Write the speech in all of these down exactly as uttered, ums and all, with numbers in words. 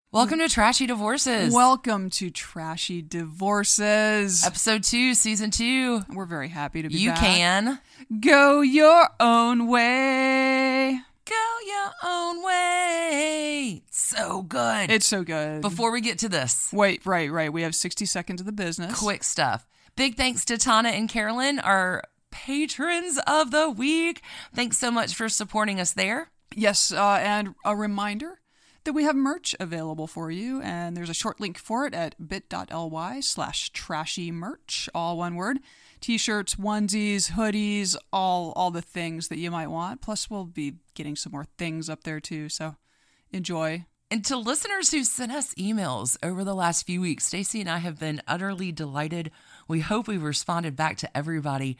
Welcome to Trashy Divorces. Welcome to Trashy Divorces. Episode two, season two. We're very happy to be you back. You can. Go your own way. Go your own way. So good. It's so good. Before we get to this. Wait, right, right. We have sixty seconds of the business. Quick stuff. Big thanks to Tana and Carolyn, our patrons of the week. Thanks so much for supporting us there. Yes, uh, and a reminder that we have merch available for you, and there's a short link for it at bit.ly slash trashy merch, all one word. T-shirts, onesies, hoodies, all all the things that you might want. Plus, we'll be getting some more things up there, too, so enjoy. And to listeners who sent us emails over the last few weeks, Stacey and I have been utterly delighted. We hope we've responded back to everybody.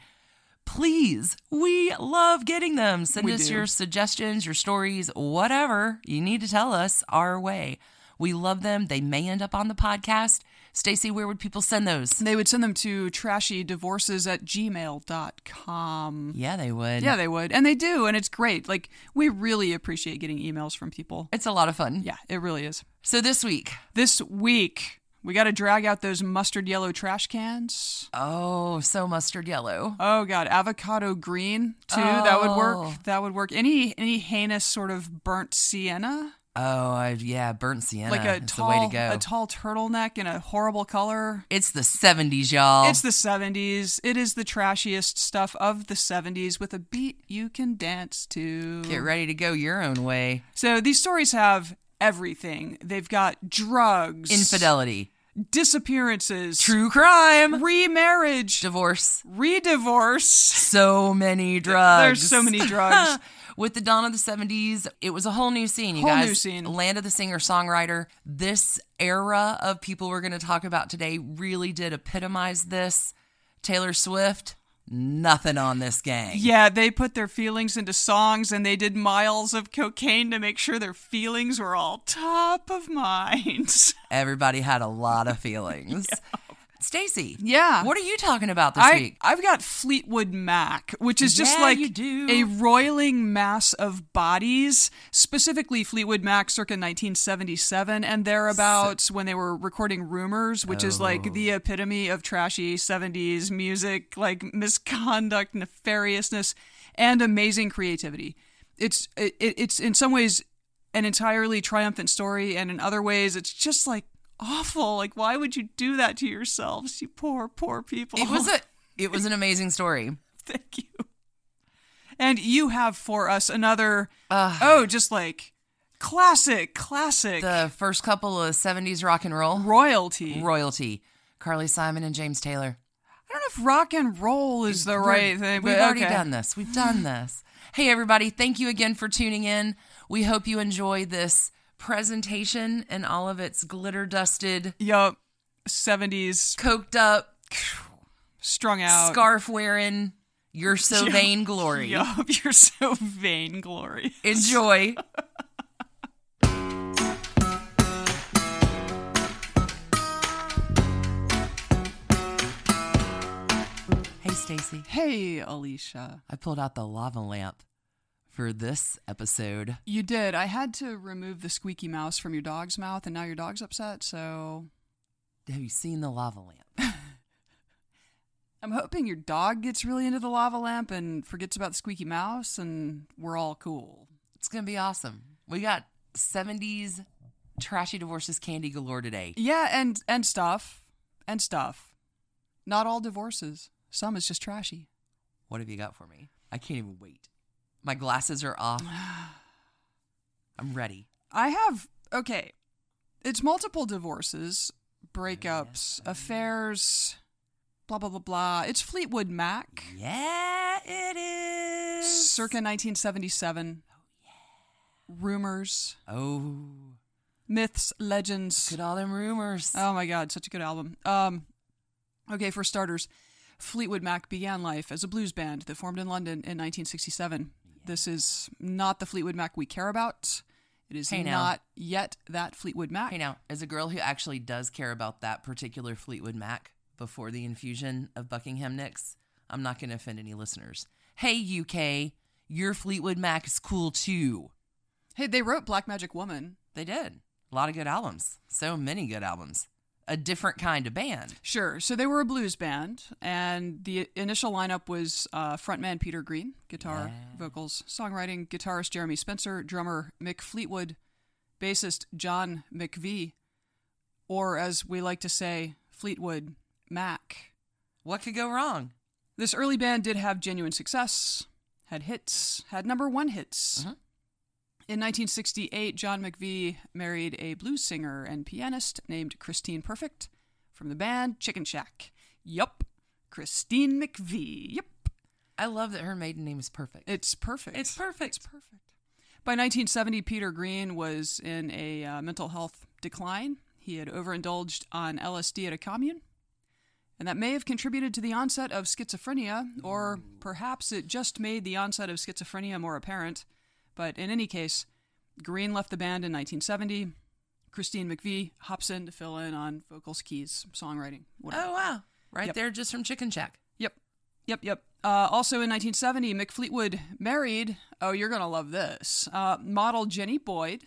Please, we love getting them. Send we us do. your suggestions, your stories, whatever you need to tell us our way. We love them. They may end up on the podcast. Stacey, where would people send those? They would send them to trashydivorces at gmail dot com. Yeah, they would. Yeah, they would. And they do, and it's great. Like, we really appreciate getting emails from people. It's a lot of fun. Yeah, it really is. So this week. This week... we got to drag out those mustard yellow trash cans. Oh, so mustard yellow. Oh, God. Avocado green, too. Oh. That would work. That would work. Any any heinous sort of burnt sienna? Oh, I, yeah, burnt sienna. Like a it's tall, the way to go. a tall turtleneck in a horrible color. It's the seventies, y'all. It's the seventies. It is the trashiest stuff of the seventies with a beat you can dance to. Get ready to go your own way. So these stories have everything. They've got drugs, infidelity, disappearances, true crime, remarriage, divorce, re-divorce. So many drugs. There's so many drugs. With the dawn of the seventies, it was a whole new scene, you whole guys. New scene. Land of the singer-songwriter. This era of people we're going to talk about today really did epitomize this. Taylor Swift, nothing on this gang. Yeah, they put their feelings into songs, and they did miles of cocaine to make sure their feelings were all top of mind. Everybody had a lot of feelings. Yeah. Stacey, yeah, what are you talking about this I, week? I've got Fleetwood Mac, which is just yeah, like you do. a roiling mass of bodies, specifically Fleetwood Mac circa nineteen seventy-seven and thereabouts, so, when they were recording Rumors, which oh. is like the epitome of trashy seventies music, like misconduct, nefariousness, and amazing creativity. It's it, it's in some ways an entirely triumphant story, and in other ways it's just like awful. Like, why would you do that to yourselves, you poor, poor people? It was a, it was an amazing story. Thank you. And you have for us another, uh, oh, just like classic, classic. The first couple of seventies rock and roll. Royalty. Royalty. Carly Simon and James Taylor. I don't know if rock and roll is the We're, right thing. We've but already okay. done this. We've done this. Hey, everybody. Thank you again for tuning in. We hope you enjoy this presentation and all of its glitter dusted, yup, seventies, coked up, strung out, scarf wearing, you're so yup, vainglory. Yup, you're so vainglory. Enjoy. Hey, Stacey. Hey, Alicia. I pulled out the lava lamp for this episode. You did. I had to remove the squeaky mouse from your dog's mouth, and now your dog's upset, so... Have you seen the lava lamp? I'm hoping your dog gets really into the lava lamp and forgets about the squeaky mouse, and we're all cool. It's going to be awesome. We got seventies trashy divorces candy galore today. Yeah, and, and stuff. And stuff. Not all divorces. Some is just trashy. What have you got for me? I can't even wait. My glasses are off. I'm ready. I have, okay, it's multiple divorces, breakups, affairs, blah, blah, blah, blah. It's Fleetwood Mac. Yeah, it is. Circa nineteen seventy-seven. Oh, yeah. Rumors. Oh. Myths, legends. Look at all them rumors. Oh, my God, such a good album. Um, okay, for starters, Fleetwood Mac began life as a blues band that formed in London in nineteen sixty-seven. This is not the Fleetwood Mac we care about. It is hey not yet that Fleetwood Mac. Hey now, as a girl who actually does care about that particular Fleetwood Mac before the infusion of Buckingham Nicks, I'm not going to offend any listeners. Hey, U K, your Fleetwood Mac is cool too. Hey, they wrote Black Magic Woman. They did. A lot of good albums. So many good albums. A different kind of band. Sure. So they were a blues band, and the initial lineup was uh, frontman Peter Green, guitar, Yeah. vocals, songwriting, guitarist Jeremy Spencer, drummer Mick Fleetwood, bassist John McVie, or as we like to say, Fleetwood Mac. What could go wrong? This early band did have genuine success, had hits, had number one hits. Mhm. In nineteen sixty-eight, John McVie married a blues singer and pianist named Christine Perfect from the band Chicken Shack. Yup, Christine McVie. Yup. I love that her maiden name is perfect. It's perfect. It's perfect. It's perfect. By nineteen seventy, Peter Green was in a uh, mental health decline. He had overindulged on L S D at a commune, and that may have contributed to the onset of schizophrenia, or perhaps it just made the onset of schizophrenia more apparent. But in any case, Green left the band in nineteen seventy. Christine McVie hops in to fill in on vocals, keys, songwriting, whatever. Oh, wow. Right Yep. there just from Chicken Shack. Yep. Yep, yep. Uh, also in nineteen seventy, Mick Fleetwood married, oh, you're going to love this, uh, model Jenny Boyd.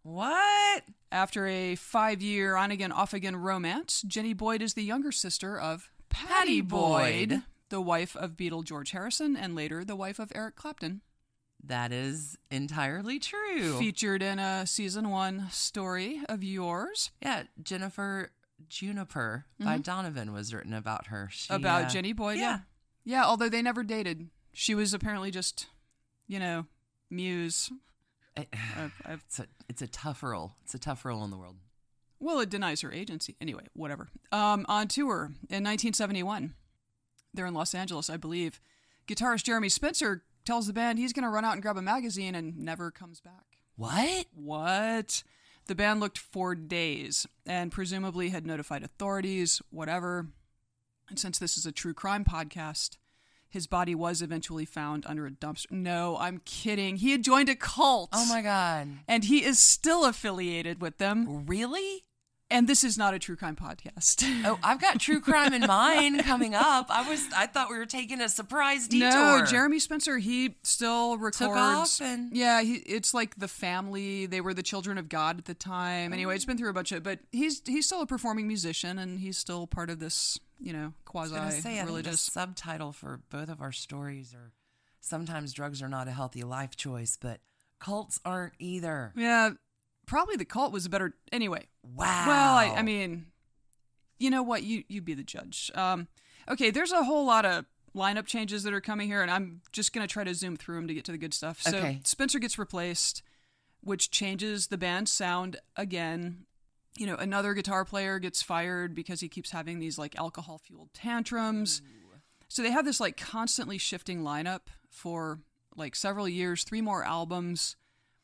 What? After a five-year on-again, off-again romance, Jenny Boyd is the younger sister of Patty Patty Boyd, Boyd. the wife of Beatle George Harrison, and later the wife of Eric Clapton. That is entirely true. Featured in a season one story of yours. Yeah, Jennifer Juniper by Donovan was written about her. She, About uh, Jenny Boyd, yeah. yeah. Yeah, although they never dated. She was apparently just, you know, muse. I- I've, I've, It's a, it's a tough role. It's a tough role in the world. well, it denies her agency. Anyway, whatever. Um, on tour in nineteen seventy-one, they're in Los Angeles, I believe. Guitarist Jeremy Spencer tells the band he's going to run out and grab a magazine and never comes back. What? What? The band looked for days and presumably had notified authorities, whatever. And since this is a true crime podcast, his body was eventually found under a dumpster. No, I'm kidding. He had joined a cult. Oh my God. And he is still affiliated with them. Really? And this is not a true crime podcast. Oh, I've got true crime in mind coming up. I was I thought we were taking a surprise detour. No, Jeremy Spencer, he still records. Took off and- Yeah, he, it's like The Family. They were the children of God at the time. Anyway, it's been through a bunch of, but he's he's still a performing musician, and he's still part of this, you know, I was gonna say, I think the quasi-religious. subtitle for both of our stories are sometimes drugs are not a healthy life choice, but cults aren't either. Yeah, probably the cult was a better. Anyway, Wow. well, I, I mean, you know what? You you be the judge. Um, okay, there's a whole lot of lineup changes that are coming here, and I'm just gonna try to zoom through them to get to the good stuff. So Okay. Spencer gets replaced, which changes the band's sound again. You know, another guitar player gets fired because he keeps having these like alcohol fueled tantrums. So they have this like constantly shifting lineup for like several years, three more albums.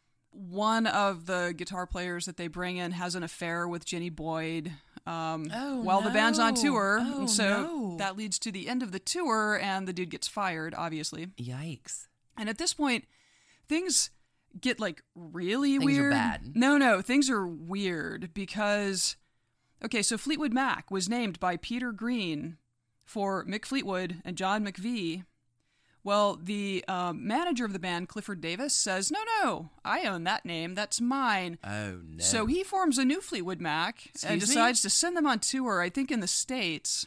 One of the guitar players that they bring in has an affair with Jenny Boyd um, Oh, while the band's on no. tour. Oh, and so no. that leads to the end of the tour, and the dude gets fired, obviously. Yikes. And at this point, things get like really Things are weird. bad. No, no, things are weird because, okay, so Fleetwood Mac was named by Peter Green for Mick Fleetwood and John McVie. Well, the um, manager of the band, Clifford Davis, says, no, no, I own that name. That's mine. Oh no. So he forms a new Fleetwood Mac and Excuse me? decides to send them on tour, I think in the States.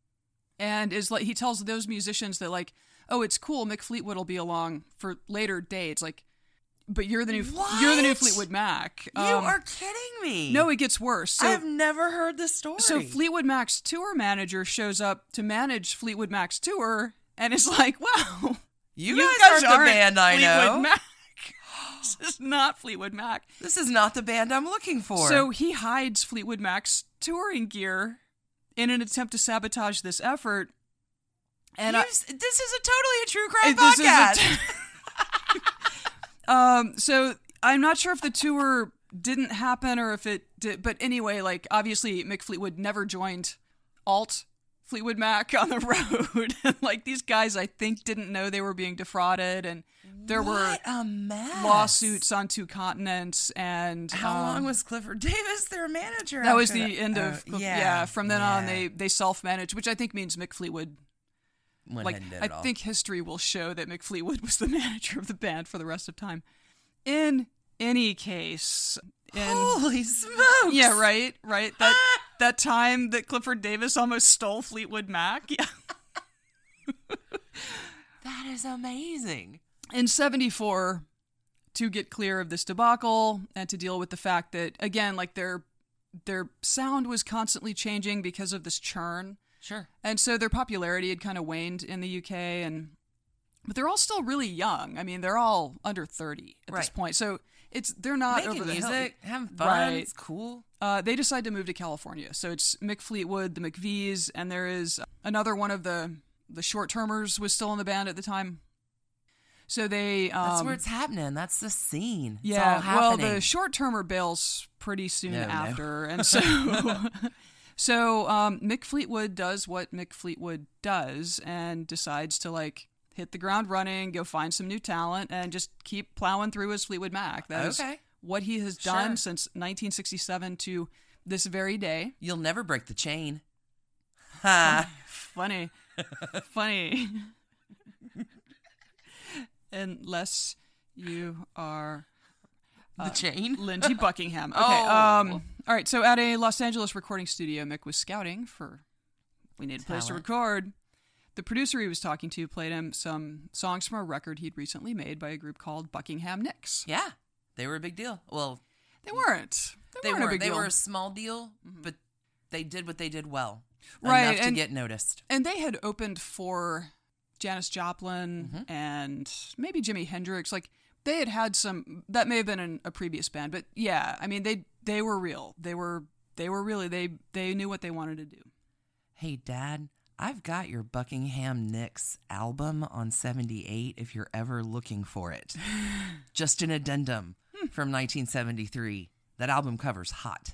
And is like he tells those musicians that like, oh, it's cool, Mick Fleetwood will be along for later dates. Like, but you're the new you're the new What? Fleetwood Mac. You Um, are kidding me. no, it gets worse. So I've never heard this story. so Fleetwood Mac's tour manager shows up to manage Fleetwood Mac's tour and is like, wow, you, guys, aren't the band I Fleetwood know. Mac. This is not Fleetwood Mac. This is not the band I'm looking for. So he hides Fleetwood Mac's touring gear in an attempt to sabotage this effort. And I, You s- this is a totally a true crime this is a podcast. t- um, so I'm not sure if the tour didn't happen or if it did, but anyway, like obviously Mick Fleetwood never joined Alt Fleetwood Mac on the road. And like these guys, I think, didn't know they were being defrauded, and there what a mess. were lawsuits on two continents. And How um, long was Clifford Davis their manager? that? Was after the end of Oh, yeah. From then on, yeah. they they self managed, which I think means Mick Fleetwood. Went Like, ahead and did I it all. think history will show that Mick Fleetwood was the manager of the band for the rest of time. In any case, in, holy smokes! yeah, right, right. That that time that Clifford Davis almost stole Fleetwood Mac. Yeah. That is amazing. In seventy-four, to get clear of this debacle and to deal with the fact that, again, like their their sound was constantly changing because of this churn. Sure. And so their popularity had kind of waned in the U K, and but they're all still really young. I mean, they're all under thirty at right. this point. So it's they're not making over the music, hill. having fun. Right. It's cool. Uh, they decide to move to California. So it's Mick Fleetwood, the McVies, and there is another one of the the short-termers was still in the band at the time. So they um, that's where it's happening. That's the scene. It's yeah. all happening. Well, the short-termer bails pretty soon No, no. after, and so so um, Mick Fleetwood does what Mick Fleetwood does and decides to like hit the ground running, go find some new talent, and just keep plowing through his Fleetwood Mac. That is Okay. what he has done Sure. since nineteen sixty-seven to this very day. You'll never break the chain. Ha! Funny, funny. Unless you are The chain? Lindsey Buckingham. Okay. Oh. Um, all right. So at a Los Angeles recording studio, Mick was scouting for. We need a place to Talent. record. The producer he was talking to played him some songs from a record he'd recently made by a group called Buckingham Nicks. Yeah. They were a big deal. Well, They weren't. They, they weren't were a big they deal. were a small deal, but they did what they did well. Right, Enough to and- get noticed. And they had opened for Janis Joplin Mm-hmm. and maybe Jimi Hendrix. Like they had had some. That may have been in a previous band, but yeah, I mean they they were real. They were they were really they they knew what they wanted to do. Hey, Dad, I've got your Buckingham Nicks album on seventy-eight if you're ever looking for it. Just an addendum from nineteen seventy-three. That album cover's hot.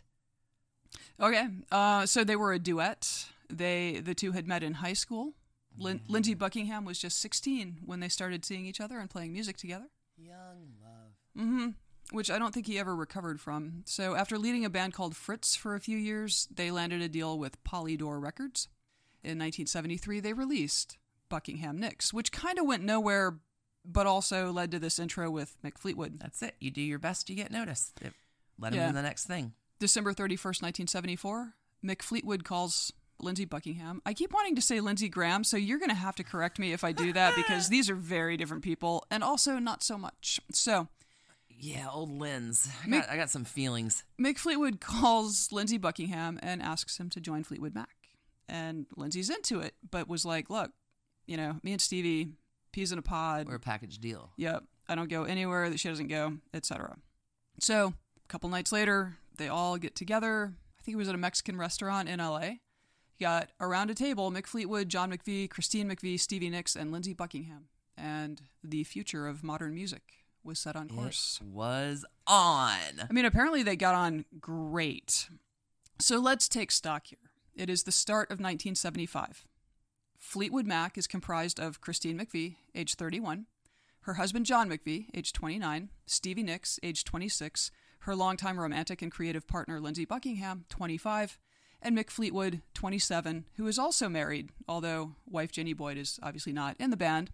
Okay, uh, so they were a duet. They the two had met in high school. Lin- Lindsey Buckingham was just sixteen when they started seeing each other and playing music together. Young love. Mm-hmm. Which I don't think he ever recovered from. So after leading a band called Fritz for a few years, they landed a deal with Polydor Records. In nineteen seventy-three, they released Buckingham Nicks, which kind of went nowhere, but also led to this intro with Mick Fleetwood. That's it. You do your best, you get noticed. It, let him Yeah. do the next thing. December thirty-first, nineteen seventy-four, Mick Fleetwood calls Lindsey Buckingham. I keep wanting to say Lindsey Graham, so you're going to have to correct me if I do that because these are very different people and also not so much. So Yeah, old Linz. I Mick- got, I got some feelings. Mick Fleetwood calls Lindsey Buckingham and asks him to join Fleetwood Mac. And Lindsey's into it, but was like, look, you know, me and Stevie, peas in a pod. We're a package deal. Yep, I don't go anywhere that she doesn't go, et cetera. So a couple nights later, they all get together. I think it was at a Mexican restaurant in L A. You got around a table, Mick Fleetwood, John McVie, Christine McVie, Stevie Nicks, and Lindsey Buckingham. And the future of modern music was set on course. It was on. I mean, apparently they got on great. So let's take stock here. It is the start of nineteen seventy-five. Fleetwood Mac is comprised of Christine McVie, age thirty-one, her husband John McVie, age twenty-nine, Stevie Nicks, age twenty-six, her longtime romantic and creative partner Lindsey Buckingham, twenty-five, and Mick Fleetwood, twenty-seven, who is also married, although wife Jenny Boyd is obviously not in the band.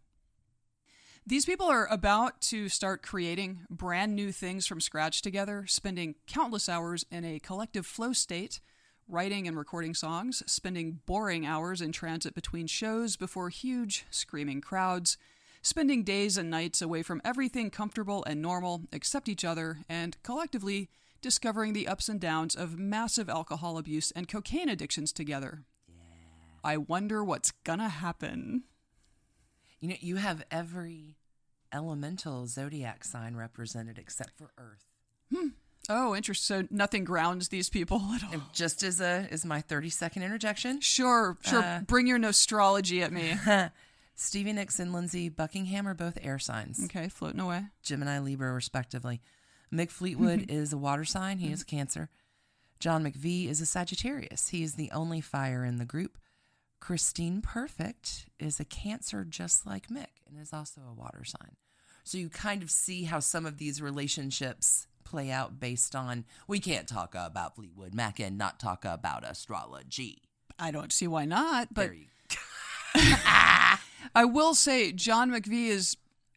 These people are about to start creating brand new things from scratch together, spending countless hours in a collective flow state, writing and recording songs, spending boring hours in transit between shows before huge, screaming crowds, spending days and nights away from everything comfortable and normal except each other, and collectively discovering the ups and downs of massive alcohol abuse and cocaine addictions together. Yeah. I wonder what's gonna happen. You know, you have every elemental zodiac sign represented except for Earth. Hmm. Oh, interesting. So nothing grounds these people at all. And just as a as my thirty second interjection, Sure, sure. Uh, Bring your nostrology at me. Stevie Nicks and Lindsey Buckingham are both air signs. Okay, floating away. Gemini, Libra, respectively. Mick Fleetwood is a water sign. He is Cancer. John McVie is a Sagittarius. He is the only fire in the group. Christine Perfect is a Cancer just like Mick and is also a water sign. So you kind of see how some of these relationships play out based on, we can't talk about Fleetwood Mac and not talk about astrology. I don't see why not, but There you I will say John McVie is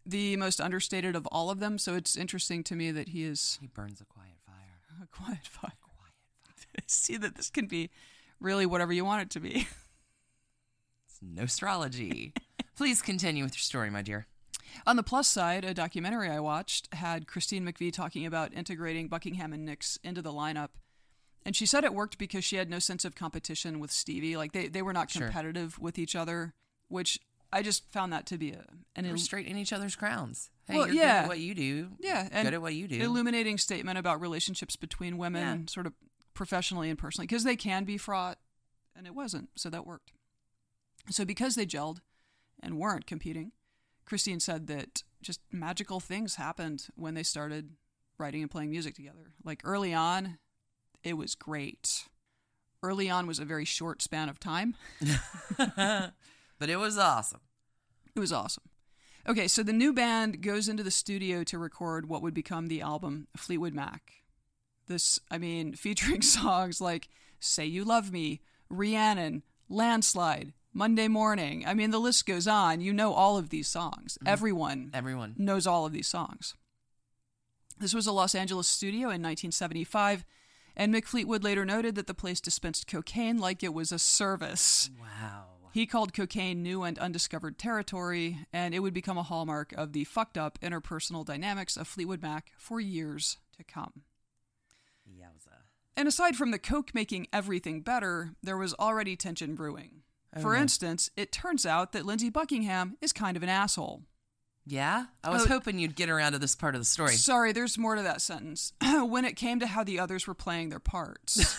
the most understated of all of them. So it's interesting to me that he is He burns a quiet fire. a quiet fire. Quiet fire. See that this can be really whatever you want it to be. It's nostrology. Please continue with your story, my dear. On the plus side, a documentary I watched had Christine McVie talking about integrating Buckingham and Nicks into the lineup. And she said it worked because she had no sense of competition with Stevie. Like, they, they were not Sure. competitive with each other, which I just found that to be a, an We're il- straight in each other's crowns. Hey, Well, you're yeah. good at what you do. yeah, and Good at what you do. illuminating statement about relationships between women, Yeah. sort of professionally and personally, because they can be fraught, and it wasn't, so that worked. So because they gelled and weren't competing, Christine said that just magical things happened when they started writing and playing music together. Like early on, it was great. Early on was a very short span of time. But it was awesome. It was awesome. Okay, so the new band goes into the studio to record what would become the album Fleetwood Mac. This, I mean, featuring songs like Say You Love Me, Rhiannon, Landslide, Monday Morning. I mean, the list goes on. You know all of these songs. Mm-hmm. Everyone Everyone knows all of these songs. This was a Los Angeles studio in nineteen seventy-five, and Mick Fleetwood later noted that the place dispensed cocaine like it was a service. Wow. He called cocaine new and undiscovered territory, and it would become a hallmark of the fucked up interpersonal dynamics of Fleetwood Mac for years to come. Yowza. And aside from the coke making everything better, there was already tension brewing. Oh, For no. instance, it turns out that Lindsey Buckingham is kind of an asshole. Yeah? I was Oh. hoping you'd get around to this part of the story. Sorry, there's more to that sentence. When it came to how the others were playing their parts.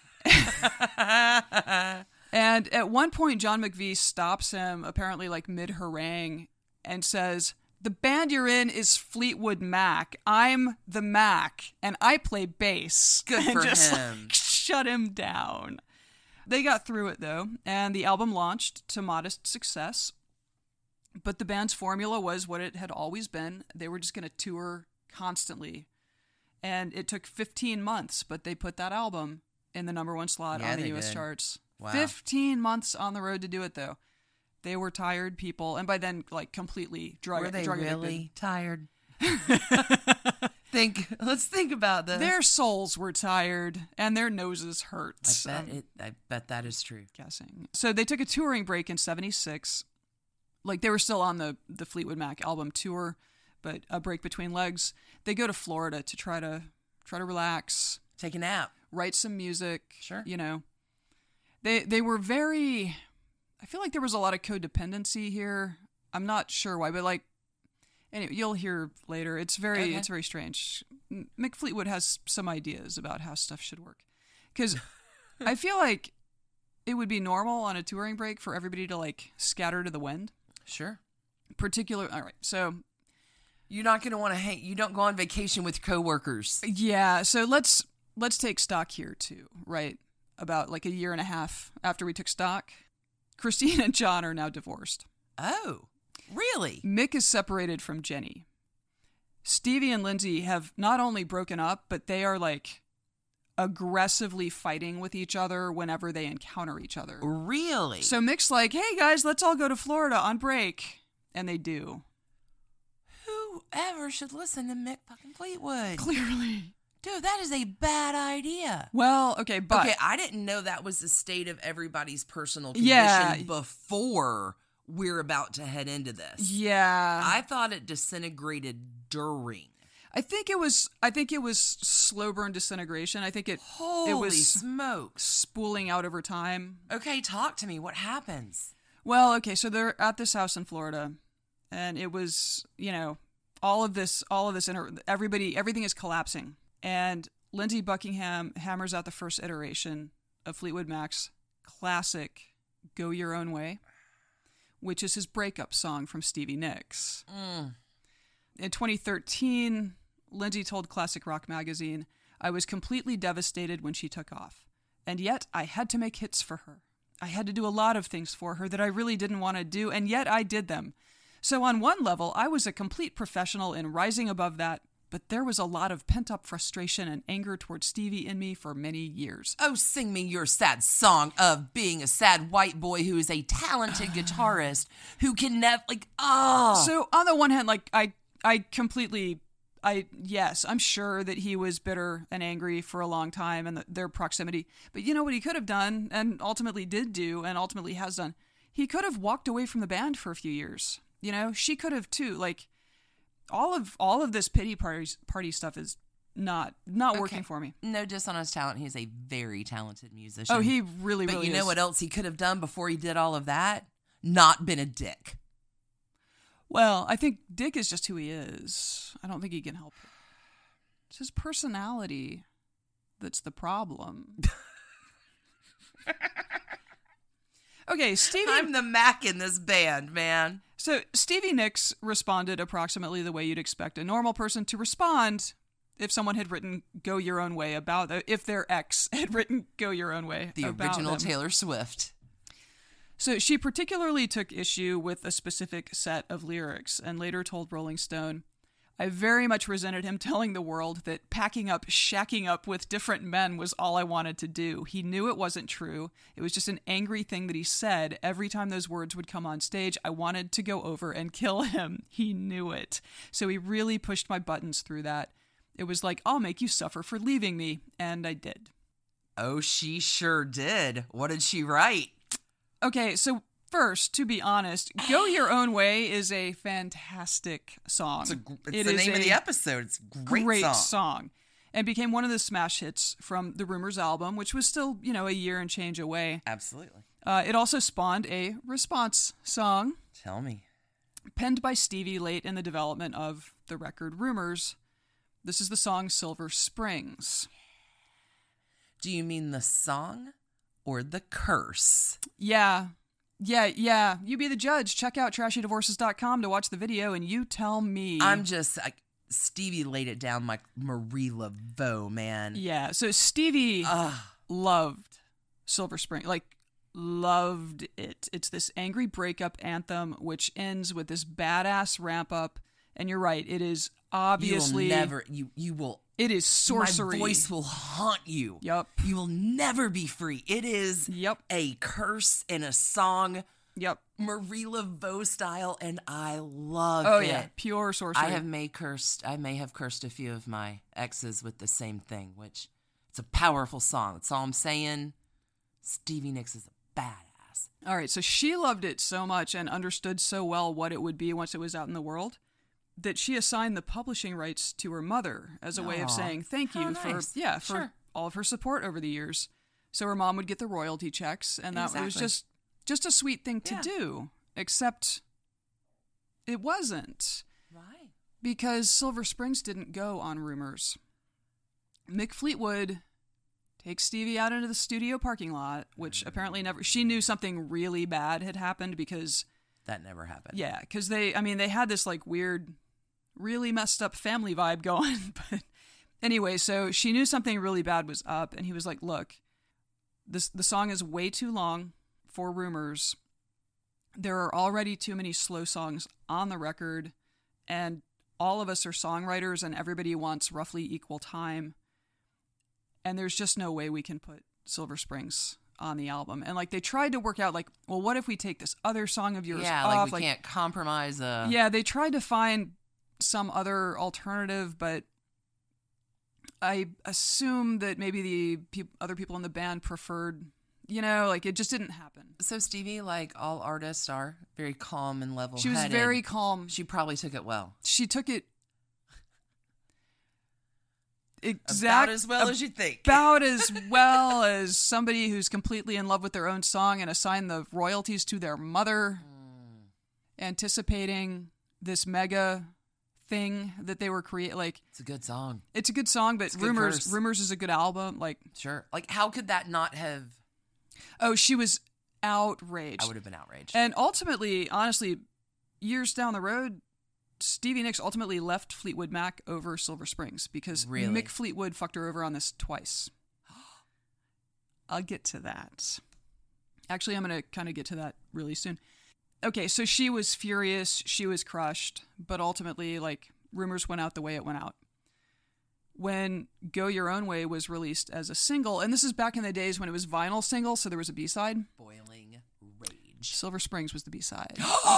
And at one point, John McVie stops him, apparently like mid-harangue, and says, "The band you're in is Fleetwood Mac. I'm the Mac, and I play bass." Good And for just, him. Like, shut him down. They got through it, though, and the album launched to modest success. But the band's formula was what it had always been. They were just going to tour constantly. And it took fifteen months, but they put that album in the number one slot Yeah, on the they U S did. charts. Wow. fifteen months on the road to do it, though. They were tired people, and by then, like, completely drug Were they drug really tired? think. Let's think about this. addicted. Their souls were tired, and their noses hurt. I bet I'm it. I bet that is true. guessing. So they took a touring break in seventy-six. Like, they were still on the, the Fleetwood Mac album tour, but a break between legs. They go to Florida to try to try to relax, Take a nap. write some music. Sure. You know, they they were very. I feel like there was a lot of codependency here. I'm not sure why, but like, anyway, you'll hear later. It's very Okay. it's very strange. M- Mick Fleetwood has some ideas about how stuff should work, because I feel like it would be normal on a touring break for everybody to like scatter to the wind. Sure. Particular. All right, so You're not going to want to hang. You don't go on vacation with coworkers. yeah, so let's let's take stock here too, right? About like a year and a half after we took stock, Christine and John are now divorced. Oh, really? Mick is separated from Jenny. Stevie and Lindsay have not only broken up, but they are like aggressively fighting with each other whenever they encounter each other. Really? So Mick's like, "Hey guys, let's all go to Florida on break." And they do. Whoever should listen to Mick fucking Fleetwood? Clearly. Dude, that is a bad idea. Well, okay, but okay, I didn't know that was the state of everybody's personal condition Yeah. before we're about to head into this. yeah. I thought it disintegrated during. I think it was I think it was slow burn disintegration. I think it Holy it was smokes. spooling out over time. Okay, talk to me. What happens? Well, okay, so they're at this house in Florida, and it was, you know, all of this all of this inter- everybody everything is collapsing. And Lindsey Buckingham hammers out the first iteration of Fleetwood Mac's classic Go Your Own Way, which is his breakup song from Stevie Nicks. Mm. In twenty thirteen, Lindsay told Classic Rock magazine, "I was completely devastated when she took off. And yet I had to make hits for her. I had to do a lot of things for her that I really didn't want to do, and yet I did them. So on one level, I was a complete professional in rising above that but there was a lot of pent-up frustration and anger towards Stevie in me for many years. Oh, sing me your sad song of being a sad white boy who is a talented guitarist who can never, like, oh. So on the one hand, like, I, I completely, I, yes, I'm sure that he was bitter and angry for a long time and the, their proximity. But you know what he could have done and ultimately did do and ultimately has done? He could have walked away from the band for a few years. You know, she could have too. Like, all of all of this pity party party stuff is not not working Okay. for me. No diss on his talent. He's a very talented musician. Oh, he really, But really you know is. what else he could have done before he did all of that? Not been a dick. Well, I think Dick is just who he is. I don't think he can help it. It's his personality that's the problem. Okay, Stevie... I'm the Mac in this band, man. So Stevie Nicks responded approximately the way you'd expect a normal person to respond if someone had written Go Your Own Way about... If their ex had written Go Your Own Way The about original them. Taylor Swift. So she particularly took issue with a specific set of lyrics and later told Rolling Stone, I very much resented him telling the world that packing up, shacking up with different men was all I wanted to do. He knew it wasn't true. It was just an angry thing that he said. Every time those words would come on stage, I wanted to go over and kill him. He knew it. So he really pushed my buttons through that. It was like, I'll make you suffer for leaving me. And I did. Oh, she sure did. What did she write? Okay, so first, to be honest, Go Your Own Way is a fantastic song. It's, a, gr- it's It the is name of a the episode. It's a great, Great song. song. And became one of the smash hits from the Rumors album, which was still, you know, a year and change away. Absolutely. Uh, it also spawned a response song Tell me. penned by Stevie late in the development of the record Rumors. This is the song Silver Springs. Do you mean the song or the curse? Yeah. Yeah, yeah. You be the judge. Check out trashy divorces dot com to watch the video and you tell me. I'm just like, Stevie laid it down like Marie Laveau, man. Yeah, so Stevie Ugh. loved Silver Spring. Like, loved it. It's this angry breakup anthem which ends with this badass ramp up. And you're right, it is obviously... You will never, you, you will... It is sorcery. My voice will haunt you. Yup. You will never be free. It is Yep. a curse in a song, Yep. Marie Laveau style, and I love Oh, it. yeah. Pure sorcery. I have may cursed. I may have cursed a few of my exes with the same thing, which it's a powerful song. That's all I'm saying. Stevie Nicks is a badass. All right, so she loved it so much and understood so well what it would be once it was out in the world that she assigned the publishing rights to her mother as a way of Aw, saying thank you how for nice. yeah for Sure. all of her support over the years. So her mom would get the royalty checks, and that was Exactly. just just a sweet thing to Yeah. do. Except it wasn't, Right. because Silver Springs didn't go on Rumors. Mick Fleetwood takes Stevie out into the studio parking lot, which apparently never. She knew something really bad had happened because. That never happened. Yeah, because they, I mean, they had this like weird, really messed up family vibe going. But anyway, so she knew something really bad was up, and he was like, look, this the song is way too long for Rumors. There are already too many slow songs on the record, and all of us are songwriters, and everybody wants roughly equal time. And there's just no way we can put Silver Springs on the album. And like they tried to work out like, well, what if we take this other song of yours Yeah, off? like we can't compromise. Uh, Yeah, they tried to find some other alternative, but I assume that maybe the pe- other people in the band preferred, you know, like it just didn't happen. So Stevie, like all artists, are very calm and level-headed. She was very calm. She probably took it well. She took it exact About as well as you think. about as well as somebody who's completely in love with their own song and assigned the royalties to their mother, Mm. anticipating this mega thing that they were creating. Like, It's a good song. it's a good song, but It's a good Rumors curse. Rumors is a good album. Like, Sure. Like, how could that not have... oh, she was outraged. I would have been outraged. And ultimately, honestly, years down the road, Stevie Nicks ultimately left Fleetwood Mac over Silver Springs because Really? Mick Fleetwood fucked her over on this twice. I'll get to that. Actually, I'm going to kind of get to that really soon. Okay, so she was furious. She was crushed. But ultimately, like, Rumors went out the way it went out. when Go Your Own Way was released as a single, and this is back in the days when it was vinyl single, so there was a B-side. Boiling rage. Silver Springs was the B-side.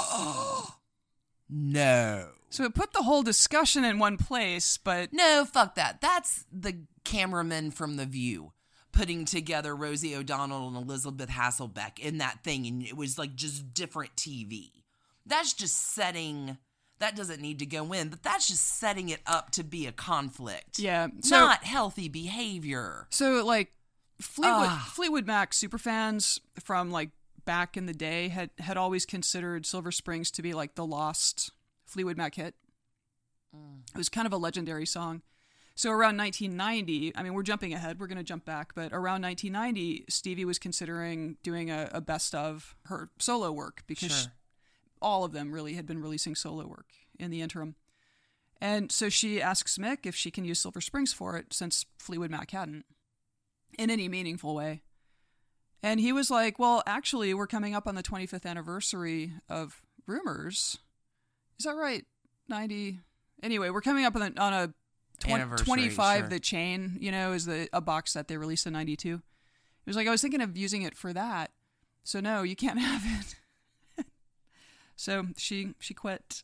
No. So it put the whole discussion in one place, but... No, fuck that. That's the cameraman from The View putting together Rosie O'Donnell and Elizabeth Hasselbeck in that thing, and it was like just different T V. That's just setting... That doesn't need to go in, but that's just setting it up to be a conflict. Yeah. So, not healthy behavior. So, like, Fleetwood, Ah. Fleetwood Mac superfans from, like, back in the day had, had always considered Silver Springs to be, like, the lost Fleetwood Mac hit. Mm. It was kind of a legendary song. So around nineteen ninety, I mean, we're jumping ahead. We're going to jump back. But around nineteen ninety, Stevie was considering doing a, a best of her solo work because Sure. she, all of them really had been releasing solo work in the interim. And so she asks Mick if she can use Silver Springs for it, since Fleetwood Mac hadn't, in any meaningful way. And he was like, well, actually, we're coming up on the twenty-fifth anniversary of Rumors. Is that right? ninety Anyway, we're coming up on a, on a twenty, Anniversary, twenty-five, sure. The Chain, you know, is the a box set they released in ninety-two. It was like, I was thinking of using it for that. So no, you can't have it. So she she quit.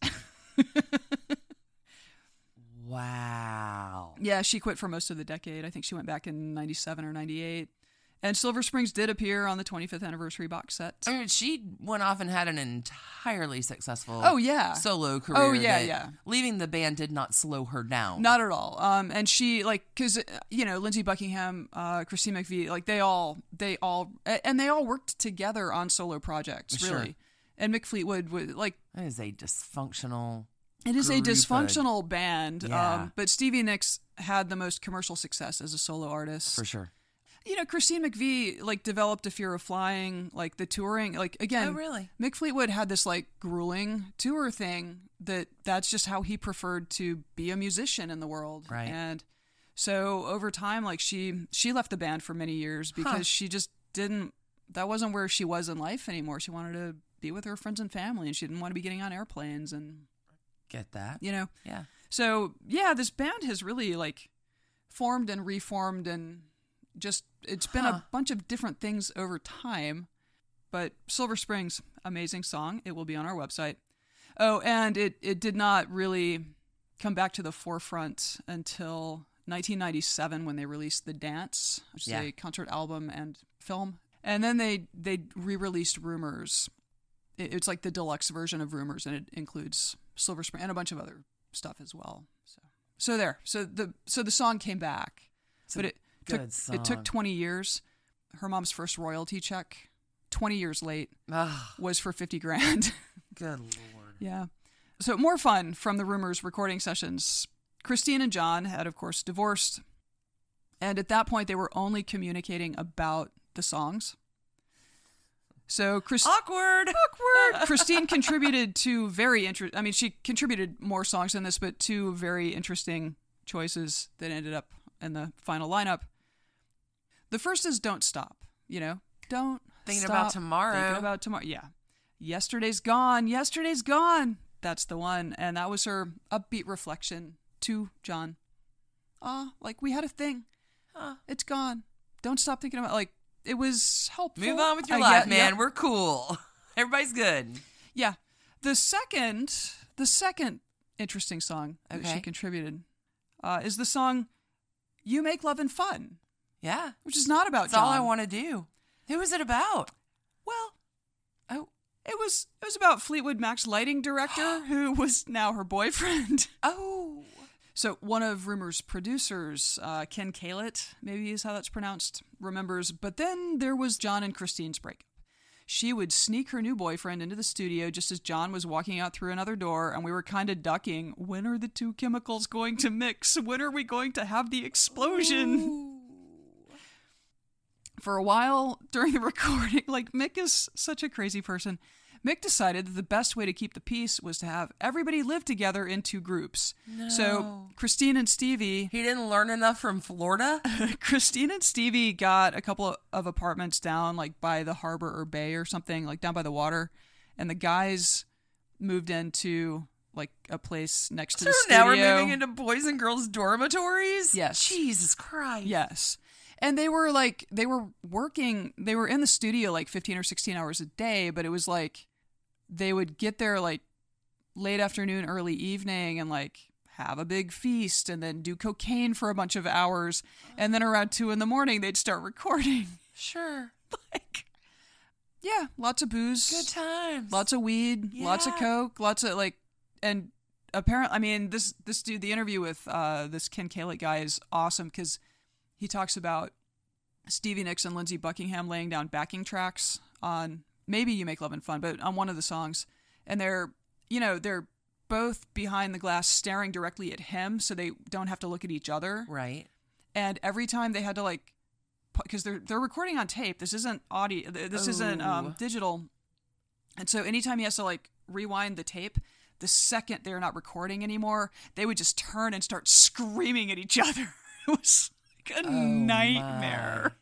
Wow. Yeah, she quit for most of the decade. I think she went back in ninety-seven or ninety-eight. And Silver Springs did appear on the twenty-fifth anniversary box set. I mean, she went off and had an entirely successful Oh, yeah. solo career. Oh, yeah, that yeah. Leaving the band did not slow her down. Not at all. Um, and she, like, because, you know, Lindsey Buckingham, uh, Christine McVie, like, they all, they all, and they all worked together on solo projects, Sure. really. And Mick Fleetwood, was, like, That is a dysfunctional... it is a group of- dysfunctional band. Yeah. Um, but Stevie Nicks had the most commercial success as a solo artist. For sure. You know, Christine McVie, like, developed a fear of flying, like, the touring, like, again, Oh, really? Mick Fleetwood had this, like, grueling tour thing that that's just how he preferred to be a musician in the world. Right. And so over time, like, she, she left the band for many years because Huh. she just didn't, that wasn't where she was in life anymore. She wanted to be with her friends and family, and she didn't want to be getting on airplanes and, Get that. you know. Yeah. So, yeah, this band has really, like, formed and reformed, and just, it's been Huh. a bunch of different things over time. But Silver Springs, amazing song. It will be on our website. Oh, and it, it did not really come back to the forefront until nineteen ninety-seven when they released The Dance, which is Yeah. a concert album and film. And then they, they re-released Rumors. It, it's like the deluxe version of Rumors, and it includes Silver Spring and a bunch of other stuff as well. So, so there. So the so the song came back, It's but a it good took song. it took twenty years. Her mom's first royalty check, twenty years late, Ugh, was for fifty grand. good Lord. Yeah. So more fun from the Rumors recording sessions. Christine and John had, of course, divorced, and at that point they were only communicating about the songs. So Chris. Awkward. Awkward. Christine contributed two very interesting. I mean, she contributed more songs than this, but two very interesting choices that ended up in the final lineup. The first is "Don't Stop." You know, don't Thinking stop about tomorrow. Thinking about tomorrow. Yeah, yesterday's gone. Yesterday's gone. That's the one, and that was her upbeat reflection to John. Ah, like we had a thing. Huh. It's gone. Don't stop thinking about like. It was helpful. Move on with your Uh, life, yeah, man. yeah. We're cool. Everybody's good. Yeah. The second, the second interesting song that Okay. she contributed uh, is the song "You Make Lovin' Fun," Yeah. which is not about That's John. all I want to do. Who was it about? Well, Oh. it was it was about Fleetwood Mac's lighting director, who was now her boyfriend. Oh. So one of Rumor's producers, uh, Ken Kalett, maybe is how that's pronounced, remembers. But then there was John and Christine's breakup. She would sneak her new boyfriend into the studio just as John was walking out through another door, and we were kind of ducking. When are the two chemicals going to mix? When are we going to have the explosion? Ooh. For a while during the recording, like, Mick is such a crazy person. Mick decided that the best way to keep the peace was to have everybody live together in two groups. No. So Christine and Stevie... He didn't learn enough from Florida? Christine and Stevie got a couple of apartments down, like, by the harbor or bay or something, like, down by the water. And the guys moved into like a place next to So the now studio. we're moving into boys and girls dormitories? Yes. Jesus Christ. Yes. And they were like, they were working, they were in the studio like fifteen or sixteen hours a day, but it was like, they would get there like late afternoon, early evening and like have a big feast and then do cocaine for a bunch of hours. And then around two in the morning, they'd start recording. Sure. Like, yeah, lots of booze. Good times. Lots of weed, lots of Yeah. coke, lots of like, and apparently, I mean, this, this dude, the interview with uh, this Ken Kalick guy is awesome because he talks about Stevie Nicks and Lindsey Buckingham laying down backing tracks on maybe You Make Love and Fun, but on one of the songs. And they're, you know, they're both behind the glass staring directly at him so they don't have to look at each other. Right. And every time they had to like, because they're, they're recording on tape. This isn't audio. This Oh. isn't um, digital. And so anytime he has to like rewind the tape, the second they're not recording anymore, they would just turn and start screaming at each other. It was like a Oh, nightmare.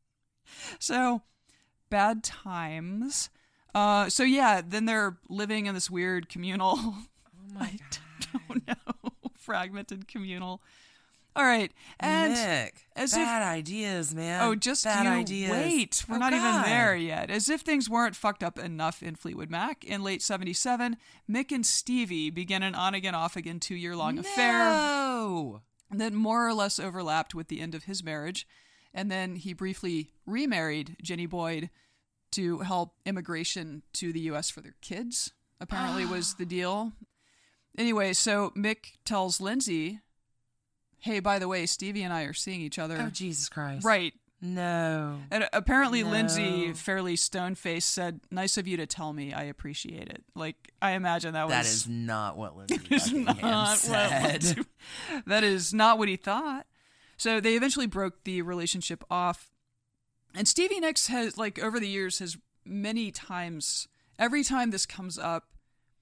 So bad times. Uh, so yeah, then they're living in this weird communal. Oh my God. Oh no, fragmented communal. All right, and Nick, as bad ideas, man. oh, just bad you ideas. wait. We're Oh, not even God. there yet. As if things weren't fucked up enough in Fleetwood Mac, in late seventy-seven, Mick and Stevie began an on-again, off-again two-year-long affair No. that more or less overlapped with the end of his marriage. And then he briefly remarried Jenny Boyd to help immigration to the U S for their kids, apparently was the deal. Anyway, so Mick tells Lindsay, hey, by the way, Stevie and I are seeing each other. Oh, Jesus Christ. Right. No. And apparently No. Lindsay, fairly stone-faced, said, nice of you to tell me. I appreciate it. Like, I imagine that was... That is not what Lindsay is Buckingham not said. what Lindsay- that is not what he thought. So they eventually broke the relationship off. And Stevie Nicks has, like, over the years, has many times, every time this comes up,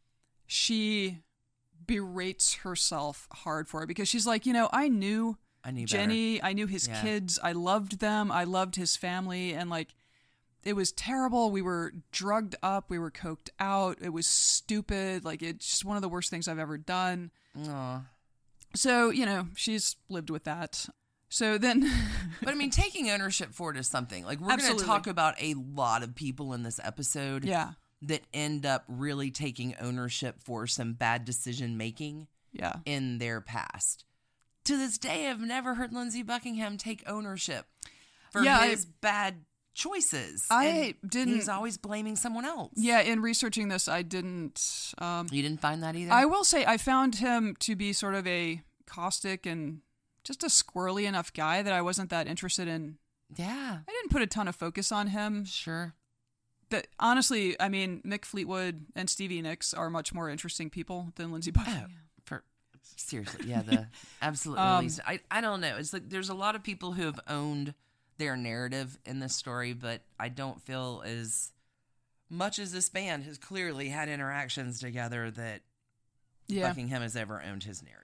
she berates herself hard for it because she's like, you know, I knew I knew Jenny, I knew his Yeah. kids, I loved them, I loved his family, and like, it was terrible. We were drugged up, we were coked out, it was stupid, like, it's just one of the worst things I've ever done. better. Aw. So, you know, she's lived with that. So then, But I mean, taking ownership for it is something. Like, we're going Absolutely. to talk about a lot of people in this episode yeah, that end up really taking ownership for some bad decision making yeah, in their past. To this day, I've never heard Lindsey Buckingham take ownership for Yeah, I- his bad choices. I And didn't- He's always blaming someone else. yeah. In researching this, I didn't. Um, You didn't find that either? I will say I found him to be sort of a caustic and just a squirrely enough guy that I wasn't that interested in. yeah, I didn't put a ton of focus on him. sure. That honestly, I mean, Mick Fleetwood and Stevie Nicks are much more interesting people than Lindsey Oh, Buckingham. for seriously, yeah, the absolutely Um, least. I, I don't know. It's like there's a lot of people who have owned their narrative in this story, but I don't feel as much as this band has clearly had interactions together that Yeah. Buckingham has ever owned his narrative.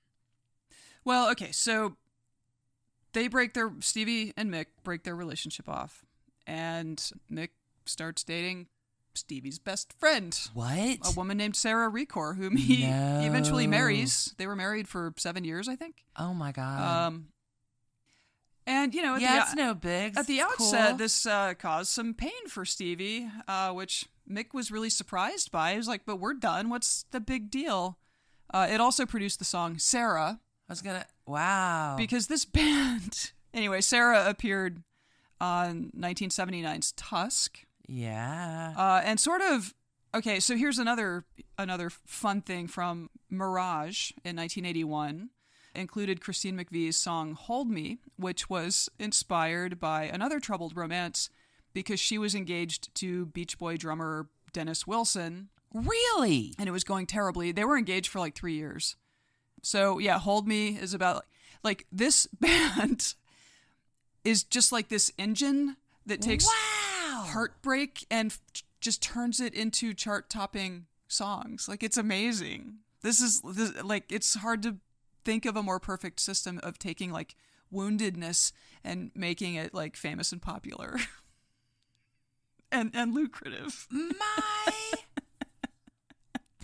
Well, okay, so they break their Stevie and Mick break their relationship off, and Mick starts dating Stevie's best friend, What? a woman named Sarah Recor, whom he No. eventually marries. They were married for seven years, I think. Oh my god. Um, and you know, at yeah, the, it's no big. At the It's outset, cool. this uh, caused some pain for Stevie, uh, which Mick was really surprised by. He was like, but we're done. What's the big deal? Uh, it also produced the song Sarah, I was gonna. Wow. because this band... Anyway, Sarah appeared on nineteen seventy-nine's Tusk. yeah. Uh, and sort of... Okay, so here's another another fun thing from Mirage in nineteen eighty-one. Included Christine McVie's song Hold Me, which was inspired by another troubled romance because she was engaged to Beach Boy drummer Dennis Wilson, Really? and it was going terribly. They were engaged for like three years. So yeah, Hold Me is about, like, this band is just like this engine that takes Wow. heartbreak and f- just turns it into chart-topping songs. Like, it's amazing. This is, this, like, it's hard to think of a more perfect system of taking, like, woundedness and making it, like, famous and popular. and and lucrative. My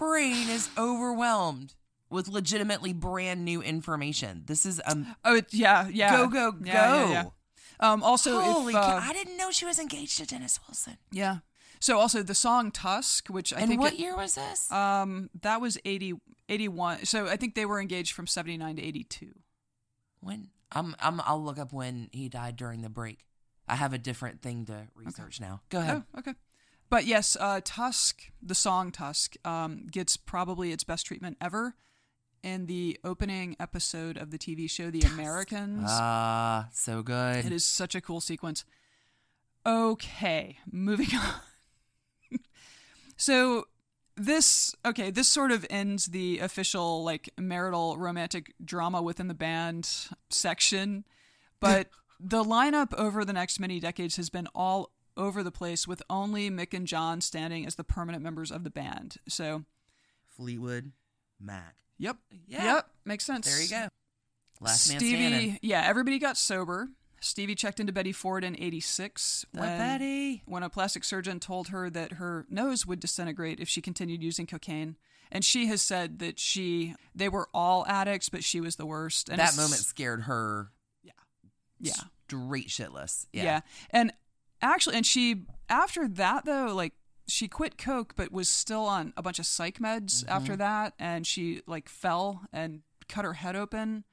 brain is overwhelmed with legitimately brand new information. This is um. Oh, it, yeah, yeah. Go, go, yeah, go. Yeah, yeah. Um, also, Holy if, uh, cow, I didn't know she was engaged to Dennis Wilson. Yeah. So also the song Tusk, which I and think... what it, year was this? Um, that was eighty, eighty-one. So I think they were engaged from seventy-nine to eighty-two. When? I'm, I'm, I'll look up when he died during the break. I have a different thing to research okay. now. Go ahead. Oh, okay. But yes, uh, Tusk, the song Tusk, um, gets probably its best treatment ever in the opening episode of the T V show The Americans. Ah, so good. It is such a cool sequence. Okay, moving on. So this, okay, this sort of ends the official, like, marital romantic drama within the band section. But the lineup over the next many decades has been all over the place, with only Mick and John standing as the permanent members of the band. So Fleetwood Mac. Yep. Yeah. Yep. Makes sense. There you go. Last man Stevie, standing. Yeah, everybody got sober. Stevie checked into Betty Ford in eighty-six The when, Betty. when a plastic surgeon told her that her nose would disintegrate if she continued using cocaine. And she has said that she, they were all addicts, but she was the worst. And that moment scared her. Yeah. Yeah. Straight shitless. Yeah. Yeah. And actually, and she, after that though, like, she quit coke, but was still on a bunch of psych meds mm-hmm. after that. And she, like, fell and cut her head open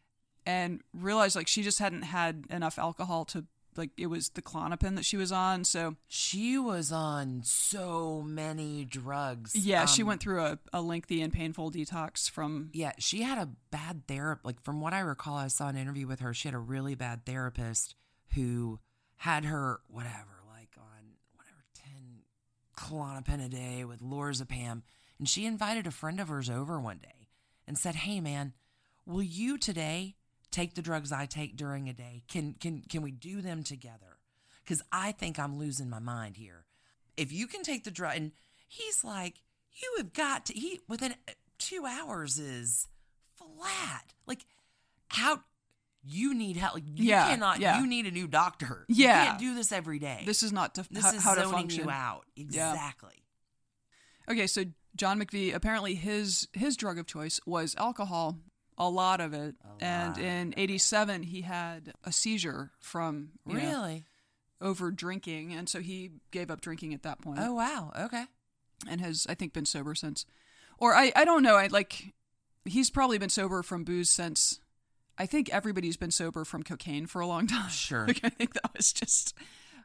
and realized, like, she just hadn't had enough alcohol to, like, it was the Klonopin that she was on. So she was on so many drugs. Yeah, um, she went through a, a lengthy and painful detox from... Yeah, she had a bad therapist. Like, from what I recall, I saw an interview with her. She had a really bad therapist who had her, whatever, like, on, whatever, ten Klonopin a day with lorazepam. And she invited a friend of hers over one day and said, hey, man, will you today take the drugs I take during a day? Can can can we do them together? Because I think I'm losing my mind here. If you can take the drug, and he's like, you have got to, he, within two hours is flat. Like, how, you need help. Like, you yeah, cannot, yeah. you need a new doctor. Yeah. You can't do this every day. This is not to, this how, is how to zoning function. you out. Exactly. Yeah. Okay, so John McVie, apparently his his drug of choice was alcohol. A lot of it. A and lot. in eighty-seven, he had a seizure from you know, Really? over drinking. And so he gave up drinking at that point. Oh, wow. Okay. And has, I think, been sober since. Or I, I don't know. I like, he's probably been sober from booze since, I think everybody's been sober from cocaine for a long time. Sure. Like, I think that was just,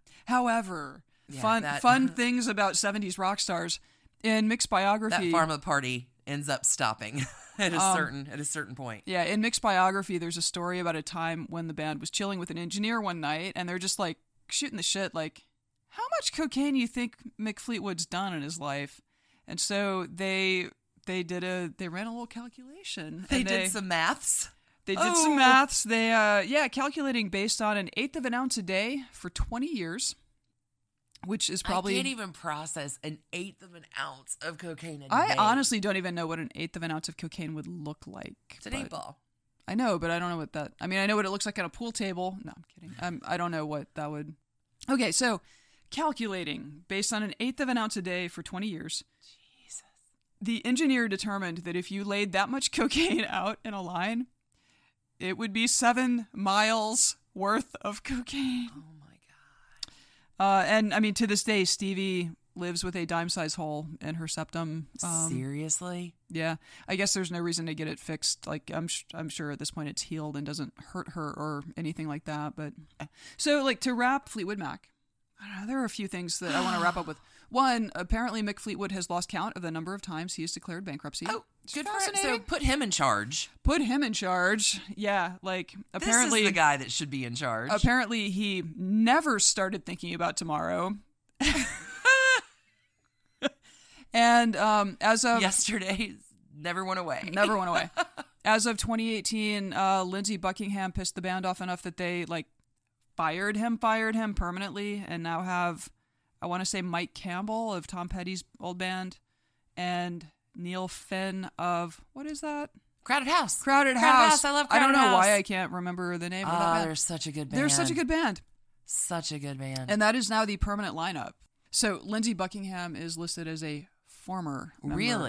however, Yeah, fun, that- fun things about seventies rock stars. In Mick's biography. That pharma party ends up stopping at a Um, certain at a certain point. Yeah, in Mick's biography, there's a story about a time when the band was chilling with an engineer one night, and they're just like shooting the shit, like, how much cocaine you think Mick Fleetwood's done in his life? And so they they did a they ran a little calculation. They and did some maths. They did Oh. some maths. They uh yeah, calculating based on an eighth of an ounce a day for twenty years, which is probably. I can't even process an eighth of an ounce of cocaine a I day. honestly don't even know what an eighth of an ounce of cocaine would look like. It's an but- eight ball. I know, but I don't know what that. I mean, I know what it looks like on a pool table. No, I'm kidding. Um, I don't know what that would. Okay, so calculating based on an eighth of an ounce a day for twenty years. Jesus. The engineer determined that if you laid that much cocaine out in a line, it would be seven miles worth of cocaine. Oh my god. Uh, and I mean, to this day, Stevie lives with a dime-sized hole in her septum. Um, Seriously? Yeah, I guess there's no reason to get it fixed. Like I'm, sh- I'm sure at this point it's healed and doesn't hurt her or anything like that. But so, like to wrap Fleetwood Mac, I don't know. There are a few things that I want to wrap up with. One, apparently Mick Fleetwood has lost count of the number of times he has declared bankruptcy. Oh, It's good for him. So fascinating. put him in charge. Put him in charge. Yeah, like apparently This is the guy that should be in charge. apparently he never started thinking about tomorrow. And um, as of Yesterday never went away. never went away. As of twenty eighteen, uh, Lindsey Buckingham pissed the band off enough that they like fired him, fired him permanently, and now have, I want to say, Mike Campbell of Tom Petty's old band, and Neil Finn of, what is that? Crowded House. Crowded, Crowded House. House. I love I Crowded don't know House. why I can't remember the name of that Ah, band. they're such a good band. They're such a good band. Such a good band. And that is now the permanent lineup. So Lindsey Buckingham is listed as a former member. Really?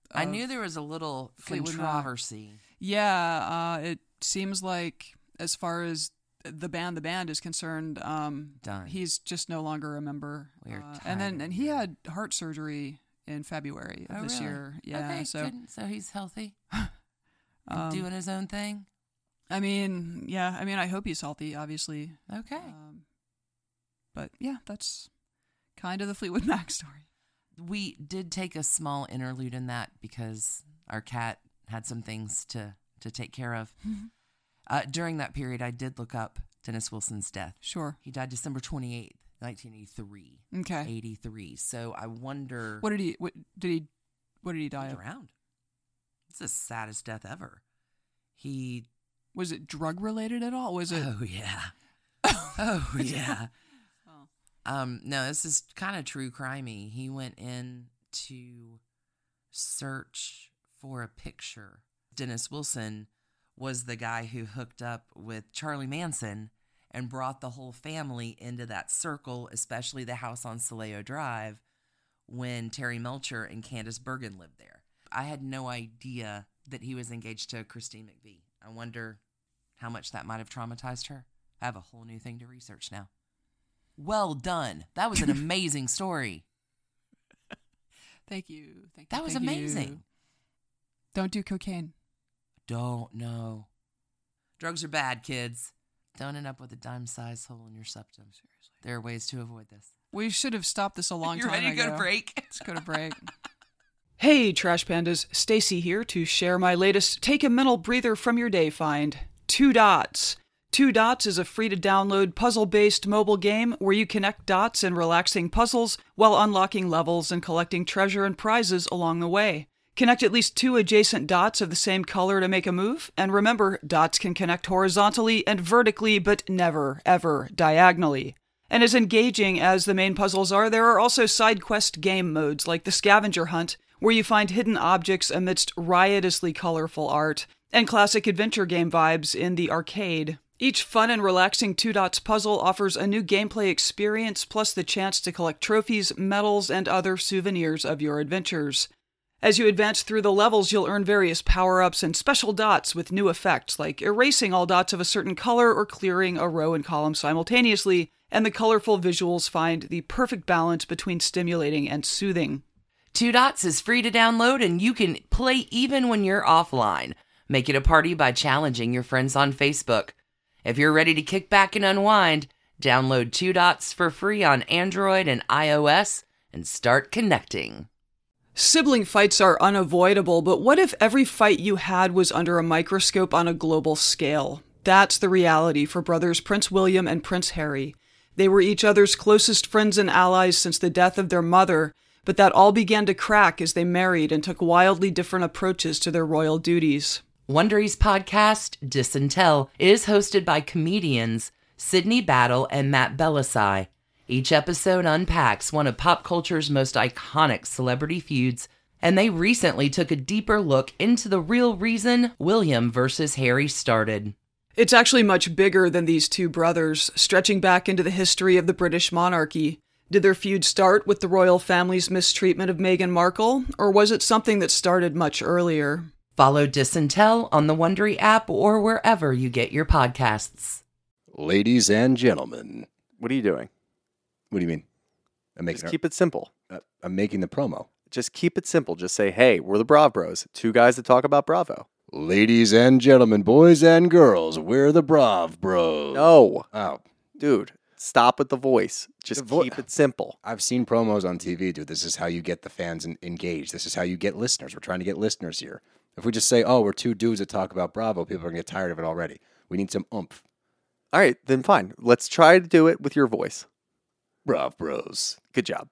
I knew there was a little Fleetwood Mac. controversy. Yeah, uh, it seems like as far as the band, the band is concerned, um, Done. he's just no longer a member. We're Uh, and then, tired and he had heart surgery in February of Oh, this really? year. Yeah, Okay, so good. So he's healthy, um, doing his own thing. I mean, yeah, I mean, I hope he's healthy, obviously. Okay. Um, but yeah, that's kind of the Fleetwood Mac story. We did take a small interlude in that because our cat had some things to, to take care of. uh, during that period, I did look up Dennis Wilson's death. Sure. He died December twenty-eighth, nineteen eighty-three. Okay. eighty-three. So I wonder... What did he? What did he? What did he die He of? drowned. It's the saddest death ever. He... Was it drug related at all? Was it? Oh, yeah. oh, yeah. Oh. Um, no, this is kind of true crimey. He went in to search for a picture. Dennis Wilson was the guy who hooked up with Charlie Manson and brought the whole family into that circle, especially the house on Soleo Drive, when Terry Melcher and Candace Bergen lived there. I had no idea that he was engaged to Christine McVie. I wonder how much that might have traumatized her. I have a whole new thing to research now. Well done. That was an amazing story. Thank you. Thank That you, was thank amazing. you. Don't do cocaine. Don't know. Drugs are bad, kids. Don't end up with a dime-sized hole in your septum. Seriously. There are ways to avoid this. We should have stopped this a long you time ago. ready to go to break? Let's go to break. Hey, Trash Pandas. Stacy here to share my latest Take a Mental Breather from Your Day find. Two Dots. Two Dots is a free-to-download puzzle-based mobile game where you connect dots in relaxing puzzles while unlocking levels and collecting treasure and prizes along the way. Connect at least two adjacent dots of the same color to make a move, and remember, dots can connect horizontally and vertically, but never, ever diagonally. And as engaging as the main puzzles are, there are also side quest game modes like the Scavenger Hunt, where you find hidden objects amidst riotously colorful art, and classic adventure game vibes in the arcade. Each fun and relaxing Two Dots puzzle offers a new gameplay experience, plus the chance to collect trophies, medals, and other souvenirs of your adventures. As you advance through the levels, you'll earn various power-ups and special dots with new effects, like erasing all dots of a certain color or clearing a row and column simultaneously, and the colorful visuals find the perfect balance between stimulating and soothing. Two Dots is free to download, and you can play even when you're offline. Make it a party by challenging your friends on Facebook. If you're ready to kick back and unwind, download Two Dots for free on Android and iOS and start connecting. Sibling fights are unavoidable, but what if every fight you had was under a microscope on a global scale? That's the reality for brothers Prince William and Prince Harry. They were each other's closest friends and allies since the death of their mother, but that all began to crack as they married and took wildly different approaches to their royal duties. Wondery's podcast, Dis and Tell, is hosted by comedians Sydney Battle and Matt Belisai. Each episode unpacks one of pop culture's most iconic celebrity feuds, and they recently took a deeper look into the real reason William versus Harry started. It's actually much bigger than these two brothers, stretching back into the history of the British monarchy. Did their feud start with the royal family's mistreatment of Meghan Markle, or was it something that started much earlier? Follow Dis and Tell on the Wondery app or wherever you get your podcasts. Ladies and gentlemen. What are you doing? What do you mean? I'm making Just keep it simple. uh, I'm making the promo. Just keep it simple. Just say, hey, we're the Brav Bros. Two guys that talk about Bravo. Ladies and gentlemen, boys and girls, we're the Brav Bros. No. Oh, Dude, stop with the voice. Just The vo- keep it simple. I've seen promos on T V, dude. This is how you get the fans en- engaged. This is how you get listeners. We're trying to get listeners here. If we just say, oh, we're two dudes that talk about Bravo, people are going to get tired of it already. We need some oomph. All right, then fine. Let's try to do it with your voice. Brav Bros. Good job.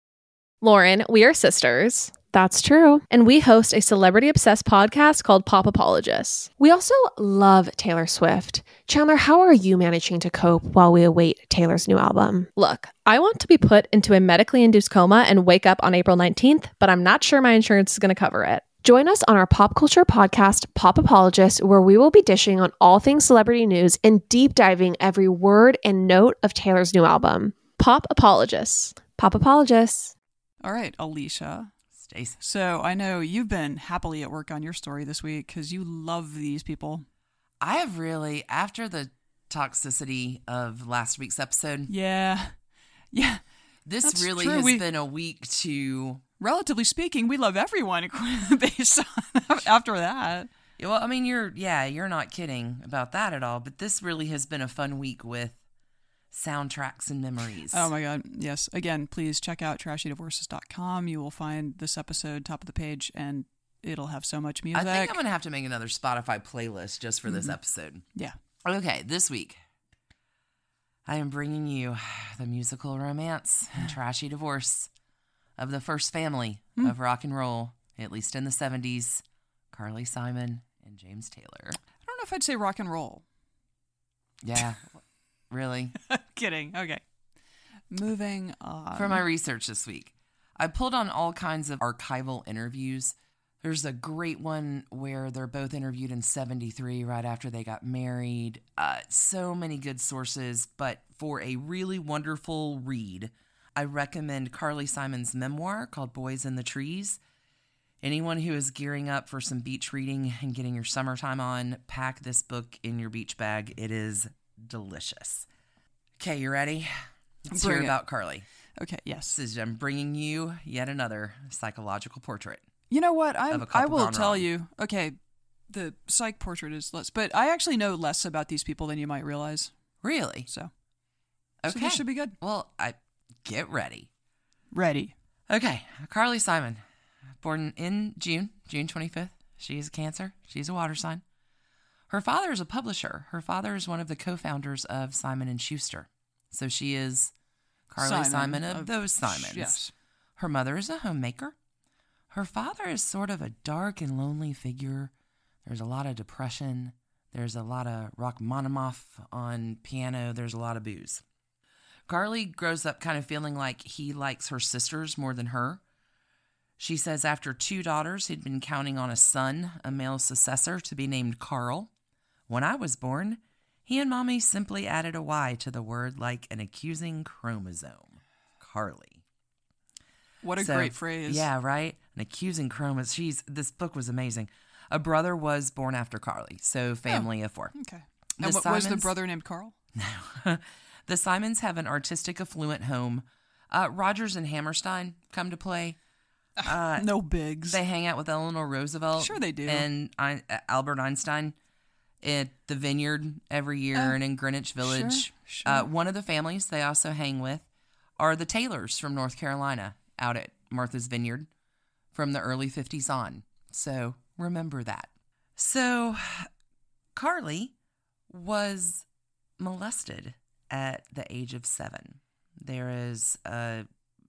Lauren, we are sisters. That's true. And we host a celebrity-obsessed podcast called Pop Apologists. We also love Taylor Swift. Chandler, how are you managing to cope while we await Taylor's new album? Look, I want to be put into a medically induced coma and wake up on April nineteenth, but I'm not sure my insurance is going to cover it. Join us on our pop culture podcast, Pop Apologists, where we will be dishing on all things celebrity news and deep diving every word and note of Taylor's new album. Pop Apologists. Pop Apologists. All right, Alicia. Stace. So I know you've been happily at work on your story this week because you love these people. I have really, after the toxicity of last week's episode, Yeah. Yeah. this That's really true. has We- been a week to... Relatively speaking, we love everyone based on after that. Yeah, well, I mean, you're, yeah, you're not kidding about that at all, but this really has been a fun week with soundtracks and memories. Oh my God. Yes. Again, please check out trashy divorces dot com. You will find this episode top of the page and it'll have so much music. I think I'm going to have to make another Spotify playlist just for this episode. Yeah. Okay, this week, I am bringing you the musical romance and trashy divorce of the first family Hmm. of rock and roll, at least in the seventies, Carly Simon and James Taylor. I don't know if I'd say rock and roll. Yeah, really? Kidding. Okay. Moving on. For my research this week, I pulled on all kinds of archival interviews. There's a great one where they're both interviewed in seventy-three, right after they got married. Uh, so many good sources, but for a really wonderful read, I recommend Carly Simon's memoir called Boys in the Trees. Anyone who is gearing up for some beach reading and getting your summertime on, pack this book in your beach bag. It is delicious. Okay, you ready? Let's Bring hear it. about Carly. Okay. Yes. This is, I'm bringing you yet another psychological portrait. You know what? I Of a I couple will gone tell wrong. you. Okay, the psych portrait is less, but I actually know less about these people than you might realize. Really? So, Okay. so this should be good. Well, I get ready. Ready. Okay, Carly Simon, born in June, June twenty-fifth. She is a Cancer. She's a water sign. Her father is a publisher. Her father is one of the co-founders of Simon and Schuster. So she is Carly Simon, Simon of, of- those Simons. Yes. Her mother is a homemaker. Her father is sort of a dark and lonely figure. There's a lot of depression. There's a lot of Rachmaninoff on piano. There's a lot of booze. Carly grows up kind of feeling like he likes her sisters more than her. She says after two daughters, he'd been counting on a son, a male successor, to be named Carl. When I was born, he and Mommy simply added a Y to the word like an accusing chromosome. Carly. What a So, great phrase. Yeah, right? An accusing chromosome. She's, this book was amazing. A brother was born after Carly, so family of four. Okay. The And what was the Simons- brother named Carl? The Simons have an artistic, affluent home. Uh, Rogers and Hammerstein come to play. Uh, no bigs. They hang out with Eleanor Roosevelt. Sure they do. And I, Albert Einstein at the Vineyard every year Oh, and in Greenwich Village. sure. Uh, one of the families they also hang with are the Taylors from North Carolina out at Martha's Vineyard from the early fifties on. So remember that. So Carly was molested at the age of seven. There is a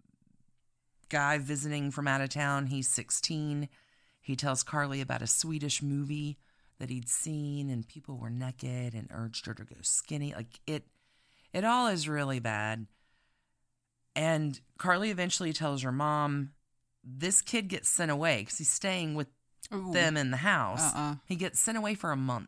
guy visiting from out of town. He's sixteen. He tells Carly about a Swedish movie that he'd seen, and people were naked and urged her to go skinny. Like it, it all is really bad. And Carly eventually tells her mom, this kid gets sent away because he's staying with Ooh. them in the house. Uh-uh. He gets sent away for a month.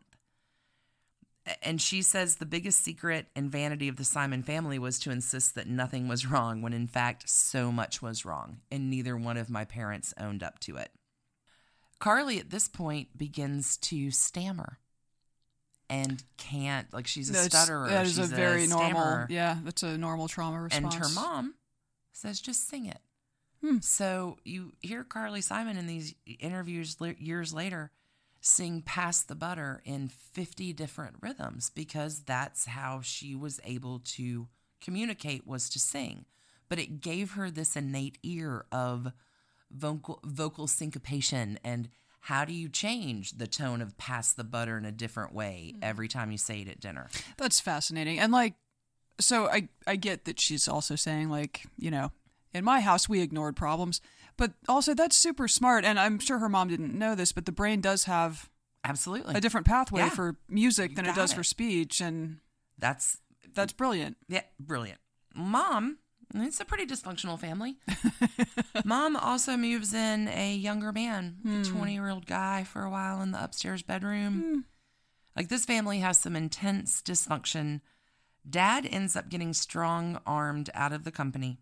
A- And she says the biggest secret and vanity of the Simon family was to insist that nothing was wrong when in fact so much was wrong, and neither one of my parents owned up to it. Carly at this point begins to stammer and can't, like she's a That's- stutterer. That is she's a very normal. stammerer. Yeah, that's a normal trauma And response. her mom says, just sing it. Hmm. So you hear Carly Simon in these interviews le- years later sing Pass the Butter in fifty different rhythms because that's how she was able to communicate, was to sing. But it gave her this innate ear of vocal, vocal syncopation and how do you change the tone of Pass the Butter in a different way every time you say it at dinner. That's fascinating. And like, so I I get that she's also saying like, you know, in my house we ignored problems, but also that's super smart. And I'm sure her mom didn't know this, but the brain does have Absolutely. a different pathway Yeah. for music You than it got does it. for speech, and That's that's brilliant. Yeah, brilliant. Mom, it's a pretty dysfunctional family. Mom also moves in a younger man, a twenty-year-old guy for a while in the upstairs bedroom. Like this family has some intense dysfunction. Dad ends up getting strong-armed out of the company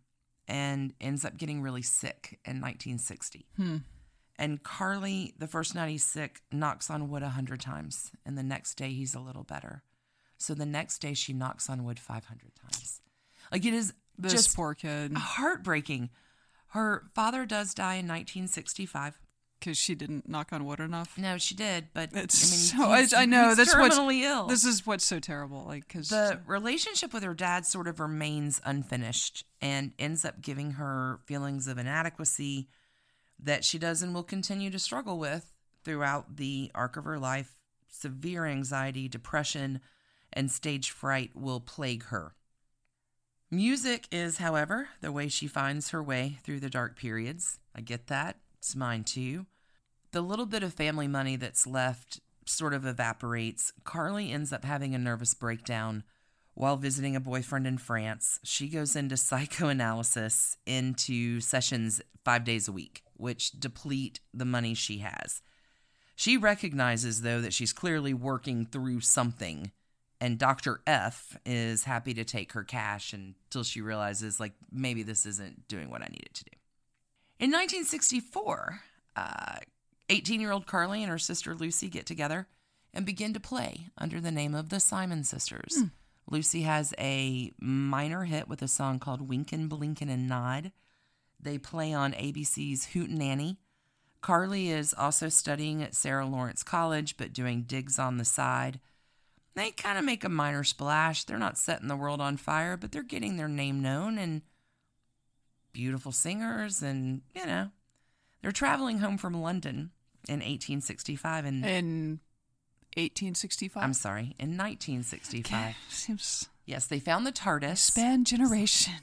and ends up getting really sick in nineteen sixty. Hmm. And Carly, the first night he's sick, knocks on wood a hundred times. And the next day he's a little better. So the next day she knocks on wood five hundred times. Like, it is This just poor kid. heartbreaking. Her father does die in nineteen sixty-five. Because she didn't knock on wood enough. No, she did, but It's I mean, so, he's, I, I know he's that's what's terminally ill. This is what's so terrible. Like, because The relationship with her dad sort of remains unfinished and ends up giving her feelings of inadequacy that she does and will continue to struggle with throughout the arc of her life. Severe anxiety, depression, and stage fright will plague her. Music is, however, the way she finds her way through the dark periods. I get that. It's mine too. The little bit of family money that's left sort of evaporates. Carly ends up having a nervous breakdown while visiting a boyfriend in France. She goes into psychoanalysis, into sessions five days a week, which deplete the money she has. She recognizes, though, that she's clearly working through something, and Doctor F is happy to take her cash until she realizes, like, maybe this isn't doing what I need it to do. In nineteen sixty-four, uh, eighteen-year-old Carly and her sister Lucy get together and begin to play under the name of the Simon Sisters. Mm. Lucy has a minor hit with a song called Winkin', Blinkin' and Nod. They play on A B C's Hootenanny. Carly is also studying at Sarah Lawrence College, but doing digs on the side. They kind of make a minor splash. They're not setting the world on fire, but they're getting their name known, and beautiful singers, and, you know, they're traveling home from London in eighteen sixty-five. And in eighteen sixty-five? I'm sorry, in nineteen sixty-five. Okay. Seems... Yes, they found the TARDIS. Span generations.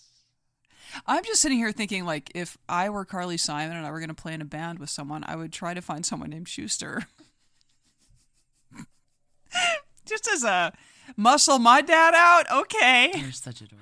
I'm just sitting here thinking, like, if I were Carly Simon and I were going to play in a band with someone, I would try to find someone named Schuster. Just as a muscle my dad out? Okay. You're such a dork.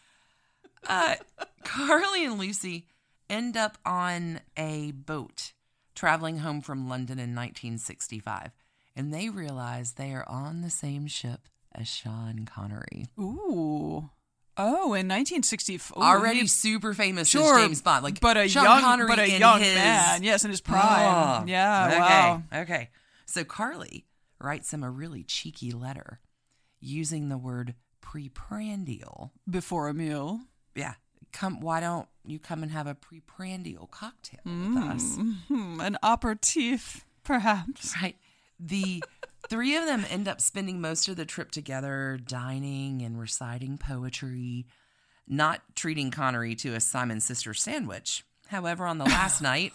Uh, Carly and Lucy end up on a boat traveling home from London in nineteen sixty-five, and they realize they are on the same ship as Sean Connery. Ooh. Oh, in nineteen sixty-four. Already he, super famous sure, as James Bond. Like, but a Sean young, Connery but a in young his... man. Yes, in his prime. Oh, yeah, okay, wow. Okay. So Carly writes him a really cheeky letter using the word preprandial. Before a meal. Yeah. Come, why don't you come and have a preprandial cocktail mm, with us? Mm-hmm. An aperitif, perhaps. Right. The three of them end up spending most of the trip together, dining and reciting poetry, not treating Connery to a Simon Sister sandwich. However, on the last night,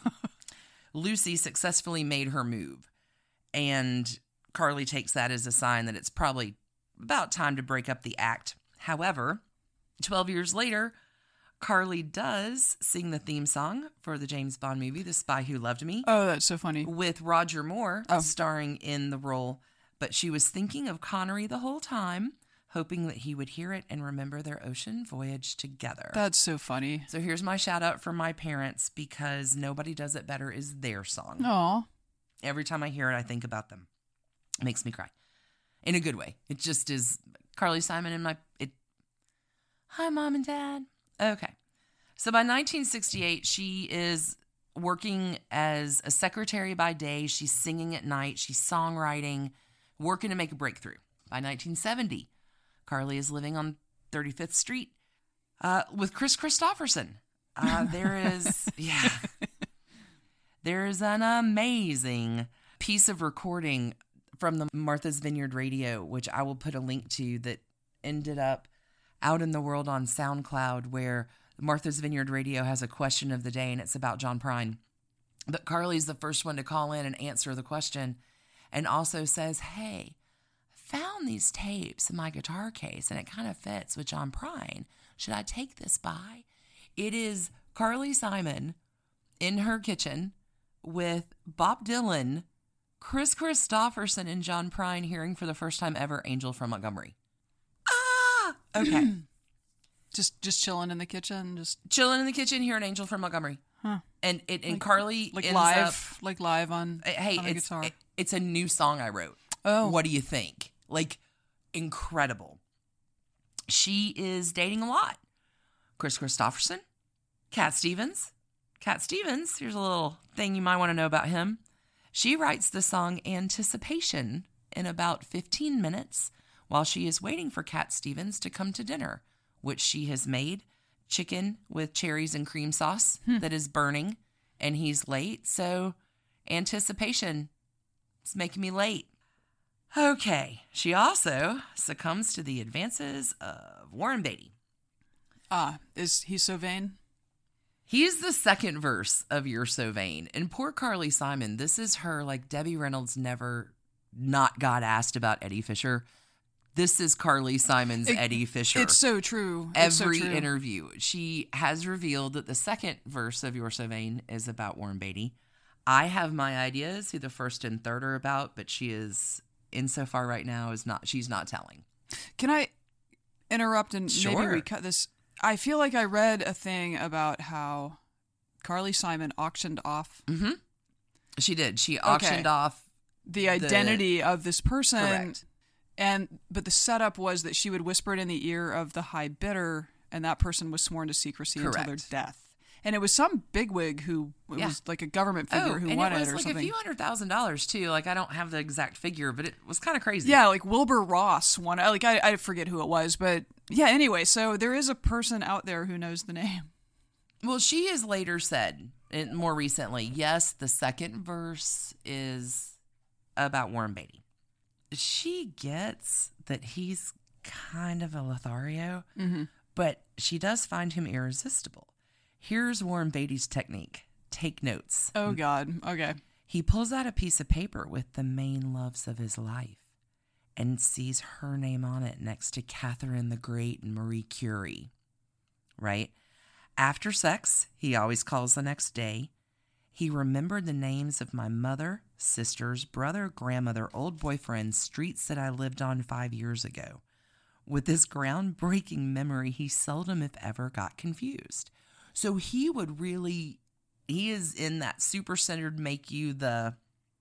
Lucy successfully made her move, and Carly takes that as a sign that it's probably about time to break up the act. However, twelve years later, Carly does sing the theme song for the James Bond movie, The Spy Who Loved Me. Oh, that's so funny. With Roger Moore oh. starring in the role. But she was thinking of Connery the whole time, hoping that he would hear it and remember their ocean voyage together. That's so funny. So here's my shout out for my parents, because Nobody Does It Better is their song. Aw. Every time I hear it, I think about them. It makes me cry. In a good way. It just is Carly Simon and my... It. Hi, Mom and Dad. Okay. So by nineteen sixty-eight, she is working as a secretary by day. She's singing at night. She's songwriting, working to make a breakthrough. By nineteen seventy, Carly is living on thirty-fifth Street uh, with Chris Christopherson. Uh, there is, yeah, there is an amazing piece of recording from the Martha's Vineyard Radio, which I will put a link to, that ended up out in the world on SoundCloud, where Martha's Vineyard Radio has a question of the day, and it's about John Prine. But Carly's the first one to call in and answer the question, and also says, hey, I found these tapes in my guitar case, and it kind of fits with John Prine. Should I take this by? It is Carly Simon in her kitchen with Bob Dylan, Chris Christopherson, and John Prine hearing for the first time ever Angel from Montgomery. Ah! Okay. Just just chilling in the kitchen, just chilling in the kitchen, hearing Angel from Montgomery. Huh. And it and like, Carly like ends live, up, like live on, hey, on a it's, guitar. It, it's a new song I wrote. Oh. What do you think? Like, incredible. She is dating a lot. Chris Christopherson, Cat Stevens. Cat Stevens, here's a little thing you might want to know about him. She writes the song Anticipation in about fifteen minutes while she is waiting for Cat Stevens to come to dinner, which she has made chicken with cherries and cream sauce hmm. that is burning, and he's late. So anticipation is making me late. Okay. She also succumbs to the advances of Warren Beatty. Ah, is he so vain? He's the second verse of You're So Vain. And poor Carly Simon, this is her, like Debbie Reynolds never not got asked about Eddie Fisher. This is Carly Simon's it, Eddie Fisher. It's so true. It's Every so true. Interview. interview. She has revealed that the second verse of You're So Vain is about Warren Beatty. I have my ideas who the first and third are about, but she is, insofar right now, is not. she's not telling. Can I interrupt and Sure. maybe we cut this? I feel like I read a thing about how Carly Simon auctioned off. Mm-hmm. She did. She auctioned okay. off the identity the, of this person. Correct. And but the setup was that she would whisper it in the ear of the high bidder, and that person was sworn to secrecy Correct. until their death. And it was some bigwig who it yeah. was like a government figure oh, who and won it it, was or like something. a few hundred thousand dollars too. Like I don't have the exact figure, but it was kind of crazy. Yeah, like Wilbur Ross won. Like I, I forget who it was, but yeah. Anyway, so there is a person out there who knows the name. Well, she has later said, and more recently, yes, the second verse is about Warren Beatty. She gets that he's kind of a Lothario, mm-hmm. but she does find him irresistible. Here's Warren Beatty's technique. Take notes. Oh, God. Okay. He pulls out a piece of paper with the main loves of his life and sees her name on it next to Catherine the Great and Marie Curie. Right? After sex, he always calls the next day. He remembered the names of my mother, sisters, brother, grandmother, old boyfriend, streets that I lived on five years ago. With this groundbreaking memory, he seldom, if ever, got confused. So he would really, he is in that super-centered make you the,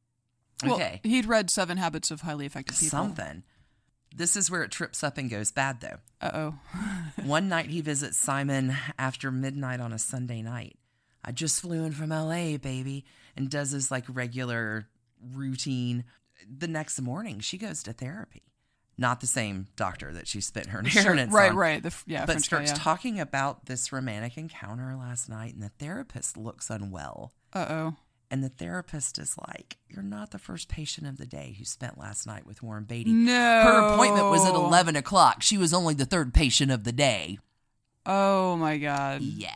okay. Well, he'd read Seven Habits of Highly Effective People. Something. This is where it trips up and goes bad, though. Uh-oh. One night he visits Simon after midnight on a Sunday night. I just flew in from L A, baby, and does his like regular routine. The next morning, she goes to therapy. Not the same doctor that she spent her inheritance sure. right, on. Right, right. Yeah, but French starts guy, yeah. talking about this romantic encounter last night, and the therapist looks unwell. Uh-oh. And the therapist is like, you're not the first patient of the day who spent last night with Warren Beatty. No. Her appointment was at eleven o'clock. She was only the third patient of the day. Oh, my God. Yeah.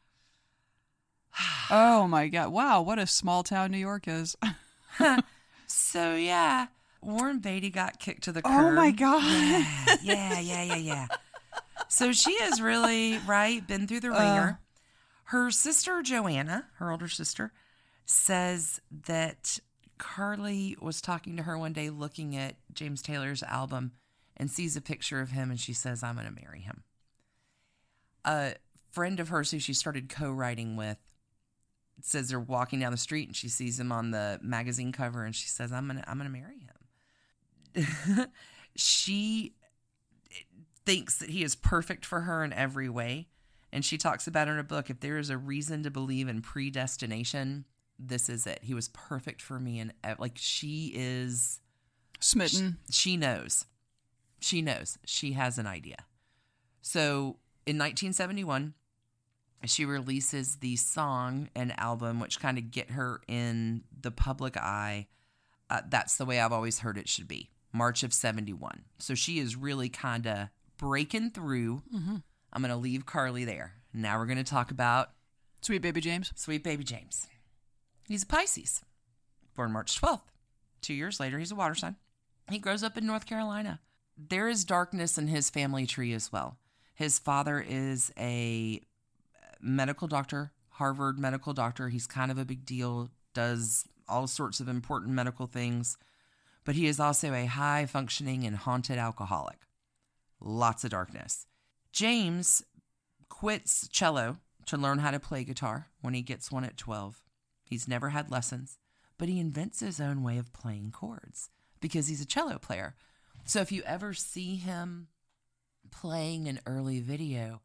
Oh, my God. Wow, what a small town New York is. So, yeah, Warren Beatty got kicked to the curb. Oh, my God. Yeah, yeah, yeah, yeah, yeah. So she has really, right, been through the ringer. Uh, her sister, Joanna, her older sister, says that Carly was talking to her one day looking at James Taylor's album and sees a picture of him, and she says, I'm going to marry him. A friend of hers who she started co-writing with says they're walking down the street and she sees him on the magazine cover and she says, I'm gonna I'm gonna marry him. She thinks that he is perfect for her in every way. And she talks about in her book, if there is a reason to believe in predestination, this is it. He was perfect for me. And like, she is smitten. She, she knows. She knows. She has an idea. So in nineteen seventy-one, she releases the song and album, which kind of get her in the public eye. Uh, that's the way I've always heard it should be. March of seventy-one. So she is really kind of breaking through. Mm-hmm. I'm going to leave Carly there. Now we're going to talk about Sweet Baby James. Sweet Baby James. He's a Pisces, born March twelfth. Two years later, he's a water sign. He grows up in North Carolina. There is darkness in his family tree as well. His father is a medical doctor, Harvard medical doctor. He's kind of a big deal, does all sorts of important medical things, but he is also a high-functioning and haunted alcoholic. Lots of darkness. James quits cello to learn how to play guitar when he gets one at twelve. He's never had lessons, but he invents his own way of playing chords because he's a cello player. So if you ever see him playing an early video,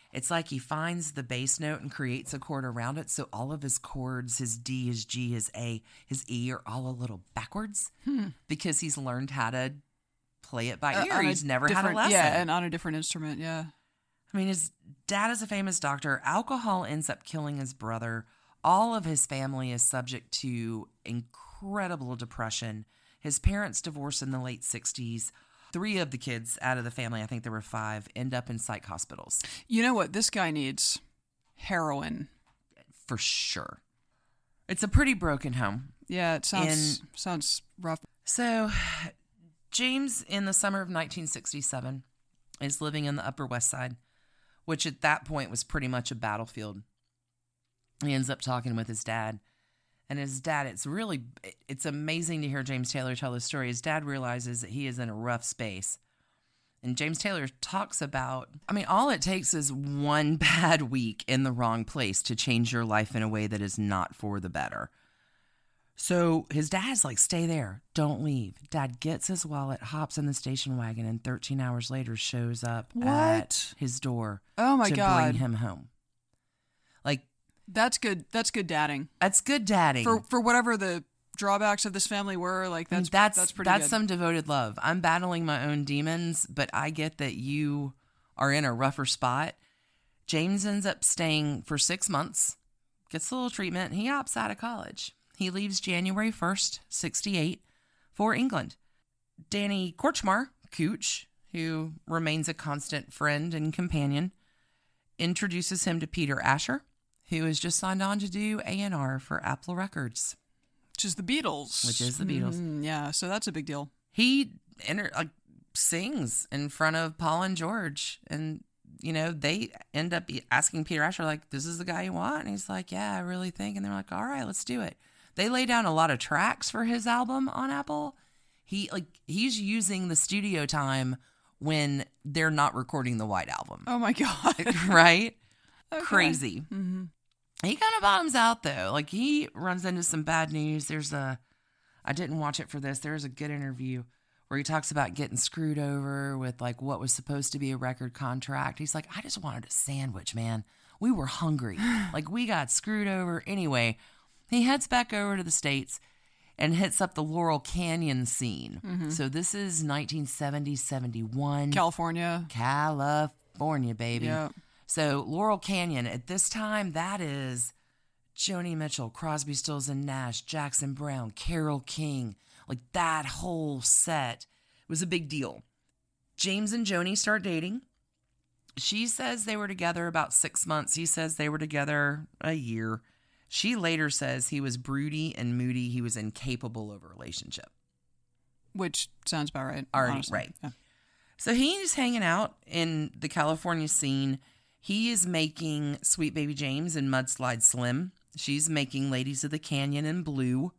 It's like he finds the bass note and creates a chord around it. So all of his chords, his D, his G, his A, his E are all a little backwards Hmm. because he's learned how to play it by Uh, ear. on a he's never had a different- lesson. Yeah, and on a different instrument, yeah. I mean, his dad is a famous doctor. Alcohol ends up killing his brother. All of his family is subject to incredible depression. His parents divorced in the late sixties. Three of the kids out of the family, I think there were five, end up in psych hospitals. You know what this guy needs? Heroin. For sure. It's a pretty broken home. Yeah, it sounds In- sounds rough. So, James, in the summer of nineteen sixty-seven, is living in the Upper West Side, which at that point was pretty much a battlefield. He ends up talking with his dad. And his dad, it's really, it's amazing to hear James Taylor tell this story. His dad realizes that he is in a rough space. And James Taylor talks about, I mean, all it takes is one bad week in the wrong place to change your life in a way that is not for the better. So his dad's like, stay there. Don't leave. Dad gets his wallet, hops in the station wagon, and thirteen hours later shows up What? at his door Oh my to God. bring him home. Like, That's good. That's good dadding. that's good dadding. For for whatever the drawbacks of this family were, like I mean, that's that's that's pretty that's good. some devoted love. I'm battling my own demons, but I get that you are in a rougher spot. James ends up staying for six months, gets a little treatment, and he opts out of college. He leaves January first, sixty-eight, for England. Danny Korchmar, Cooch, who remains a constant friend and companion, introduces him to Peter Asher, who has just signed on to do A and R for Apple Records. Which is the Beatles. Which is the Beatles. Mm, yeah, so that's a big deal. He enter, like, sings in front of Paul and George, and you know they end up asking Peter Asher, like, "This is the guy you want?" And he's like, "Yeah, I really think." And they're like, "All right, let's do it." They lay down a lot of tracks for his album on Apple. He like he's using the studio time when they're not recording the White Album, Oh my God. right? Okay. Crazy. hmm He kind of bottoms out though. Like he runs into some bad news. There's a, I didn't watch it for this. There's a good interview where he talks about getting screwed over with like what was supposed to be a record contract. He's like, I just wanted a sandwich, man. We were hungry. Like we got screwed over. Anyway, he heads back over to the States and hits up the Laurel Canyon scene. Mm-hmm. So this is nineteen seventy, seventy-one. California. California, baby. Yeah. So Laurel Canyon, at this time, that is Joni Mitchell, Crosby, Stills and Nash, Jackson Brown, Carole King. Like that whole set was a big deal. James and Joni start dating. She says they were together about six months. He says they were together a year. She later says he was broody and moody. He was incapable of a relationship. Which sounds about right. Already, honestly. right. Yeah. So he's hanging out in the California scene. He is making Sweet Baby James and Mudslide Slim. She's making Ladies of the Canyon in Blue.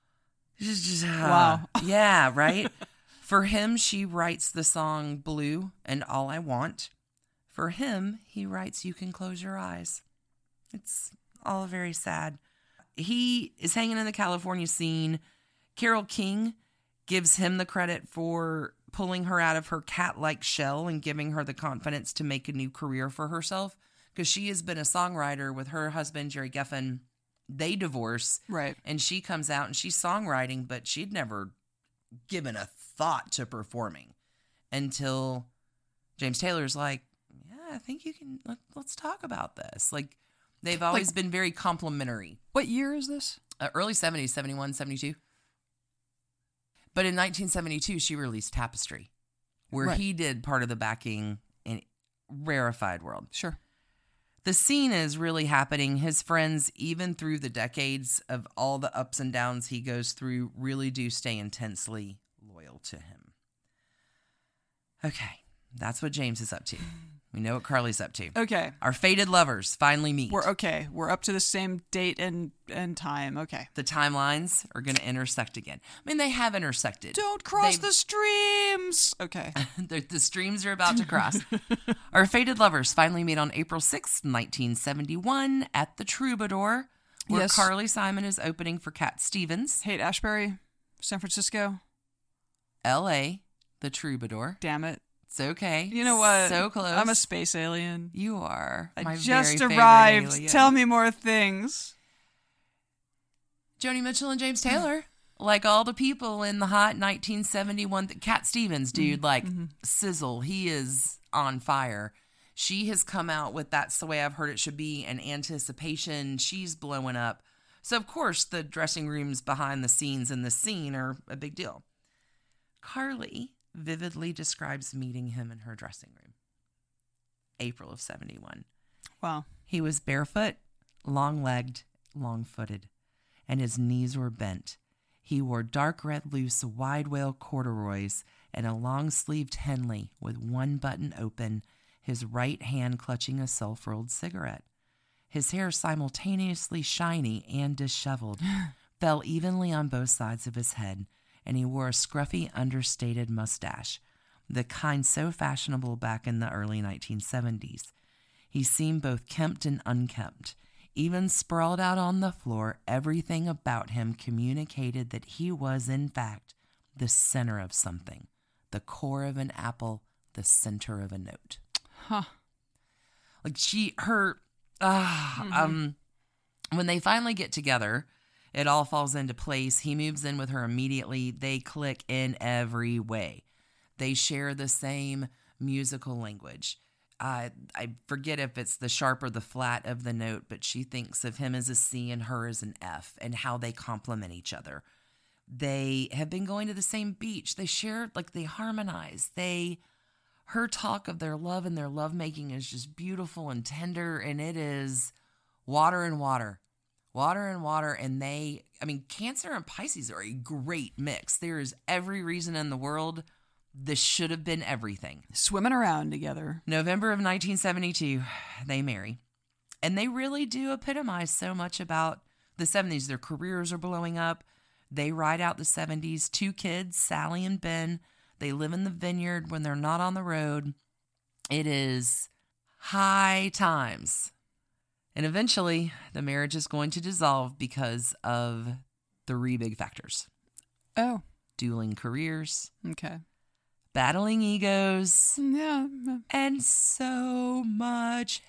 Just, just, uh, Wow. Yeah, right? For him, she writes the song Blue and All I Want. For him, he writes You Can Close Your Eyes. It's all very sad. He is hanging in the California scene. Carole King gives him the credit for pulling her out of her cat-like shell and giving her the confidence to make a new career for herself, because she has been a songwriter with her husband, Jerry Geffen. They divorce, Right. and she comes out and she's songwriting, but she'd never given a thought to performing until James Taylor's like, yeah, I think you can, let, let's talk about this. Like, they've always Like- been very complimentary. What year is this? Uh, early seventies, seventy-one, seventy-two. But in nineteen seventy-two, she released Tapestry, where Right. he did part of the backing in Rarefied World. Sure. The scene is really happening. His friends, even through the decades of all the ups and downs he goes through, really do stay intensely loyal to him. Okay, that's what James is up to. We know what Carly's up to. Okay. Our fated lovers finally meet. We're okay. We're up to the same date and and time. Okay. The timelines are going to intersect again. I mean, they have intersected. Don't cross They've- the streams. Okay. the, the streams are about to cross. Our fated lovers finally meet on April sixth, nineteen seventy-one at the Troubadour, where Yes. Carly Simon is opening for Cat Stevens. Haight Ashbury, San Francisco. L A, the Troubadour. Damn it. It's okay. You know what? So close. I'm a space alien. You are. I my just very arrived. favorite alien. Tell me more things. Joni Mitchell and James Taylor. Like all the people in the hot nineteen seventy-one. Th- Cat Stevens, dude, mm-hmm. like mm-hmm. sizzle. He is on fire. She has come out with That's the Way I've Heard It Should Be and Anticipation. She's blowing up. So, of course, the dressing rooms behind the scenes in the scene are a big deal. Carly vividly describes meeting him in her dressing room. April of seventy-one. Wow. He was barefoot, long-legged, long-footed, and his knees were bent. He wore dark red loose wide wale corduroys and a long-sleeved Henley with one button open, his right hand clutching a self-rolled cigarette. His hair, simultaneously shiny and disheveled, fell evenly on both sides of his head, and he wore a scruffy, understated mustache, the kind so fashionable back in the early nineteen seventies. He seemed both kempt and unkempt. Even sprawled out on the floor, everything about him communicated that he was, in fact, the center of something, the core of an apple, the center of a note. Huh. Like she, her, uh, mm-hmm. um, when they finally get together, it all falls into place. He moves in with her immediately. They click in every way. They share the same musical language. Uh, I forget if it's the sharp or the flat of the note, but she thinks of him as a C and her as an F, and how they complement each other. They have been going to the same beach. They share, like they harmonize. They, her talk of their love and their lovemaking is just beautiful and tender, and it is water and water. Water and water, and they, I mean, Cancer and Pisces are a great mix. There is every reason in the world this should have been everything. Swimming around together. November of nineteen seventy-two, they marry. And they really do epitomize so much about the seventies. Their careers are blowing up. They ride out the seventies. Two kids, Sally and Ben. They live in the vineyard when they're not on the road. It is high times. And eventually, the marriage is going to dissolve because of three big factors. Oh. Dueling careers. Okay. Battling egos. Yeah. And so much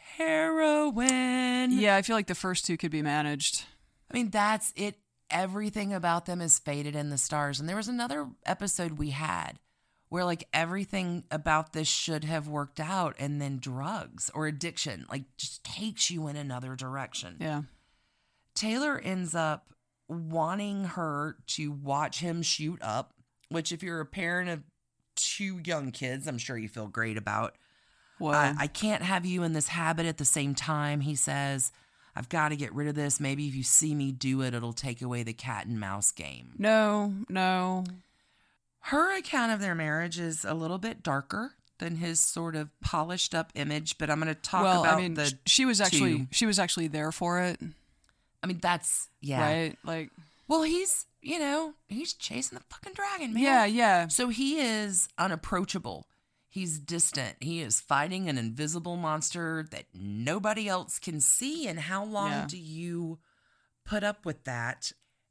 heroin. Yeah, I feel like the first two could be managed. I mean, that's it. Everything about them is faded in the stars. And there was another episode we had where like everything about this should have worked out, and then drugs or addiction like just takes you in another direction. Yeah. Taylor ends up wanting her to watch him shoot up, which if you're a parent of two young kids, I'm sure you feel great about. Well, I, I can't have you in this habit at the same time, he says. I've got to get rid of this. Maybe if you see me do it, it'll take away the cat and mouse game. No, no. Her account of their marriage is a little bit darker than his sort of polished up image, but I'm going to talk well, about I mean, the she was actually two. she was actually there for it. I mean, that's yeah. Right? Like, well, he's, you know, he's chasing the fucking dragon, man. Yeah, yeah. So he is unapproachable. He's distant. He is fighting an invisible monster that nobody else can see. And how long Yeah. do you put up with that?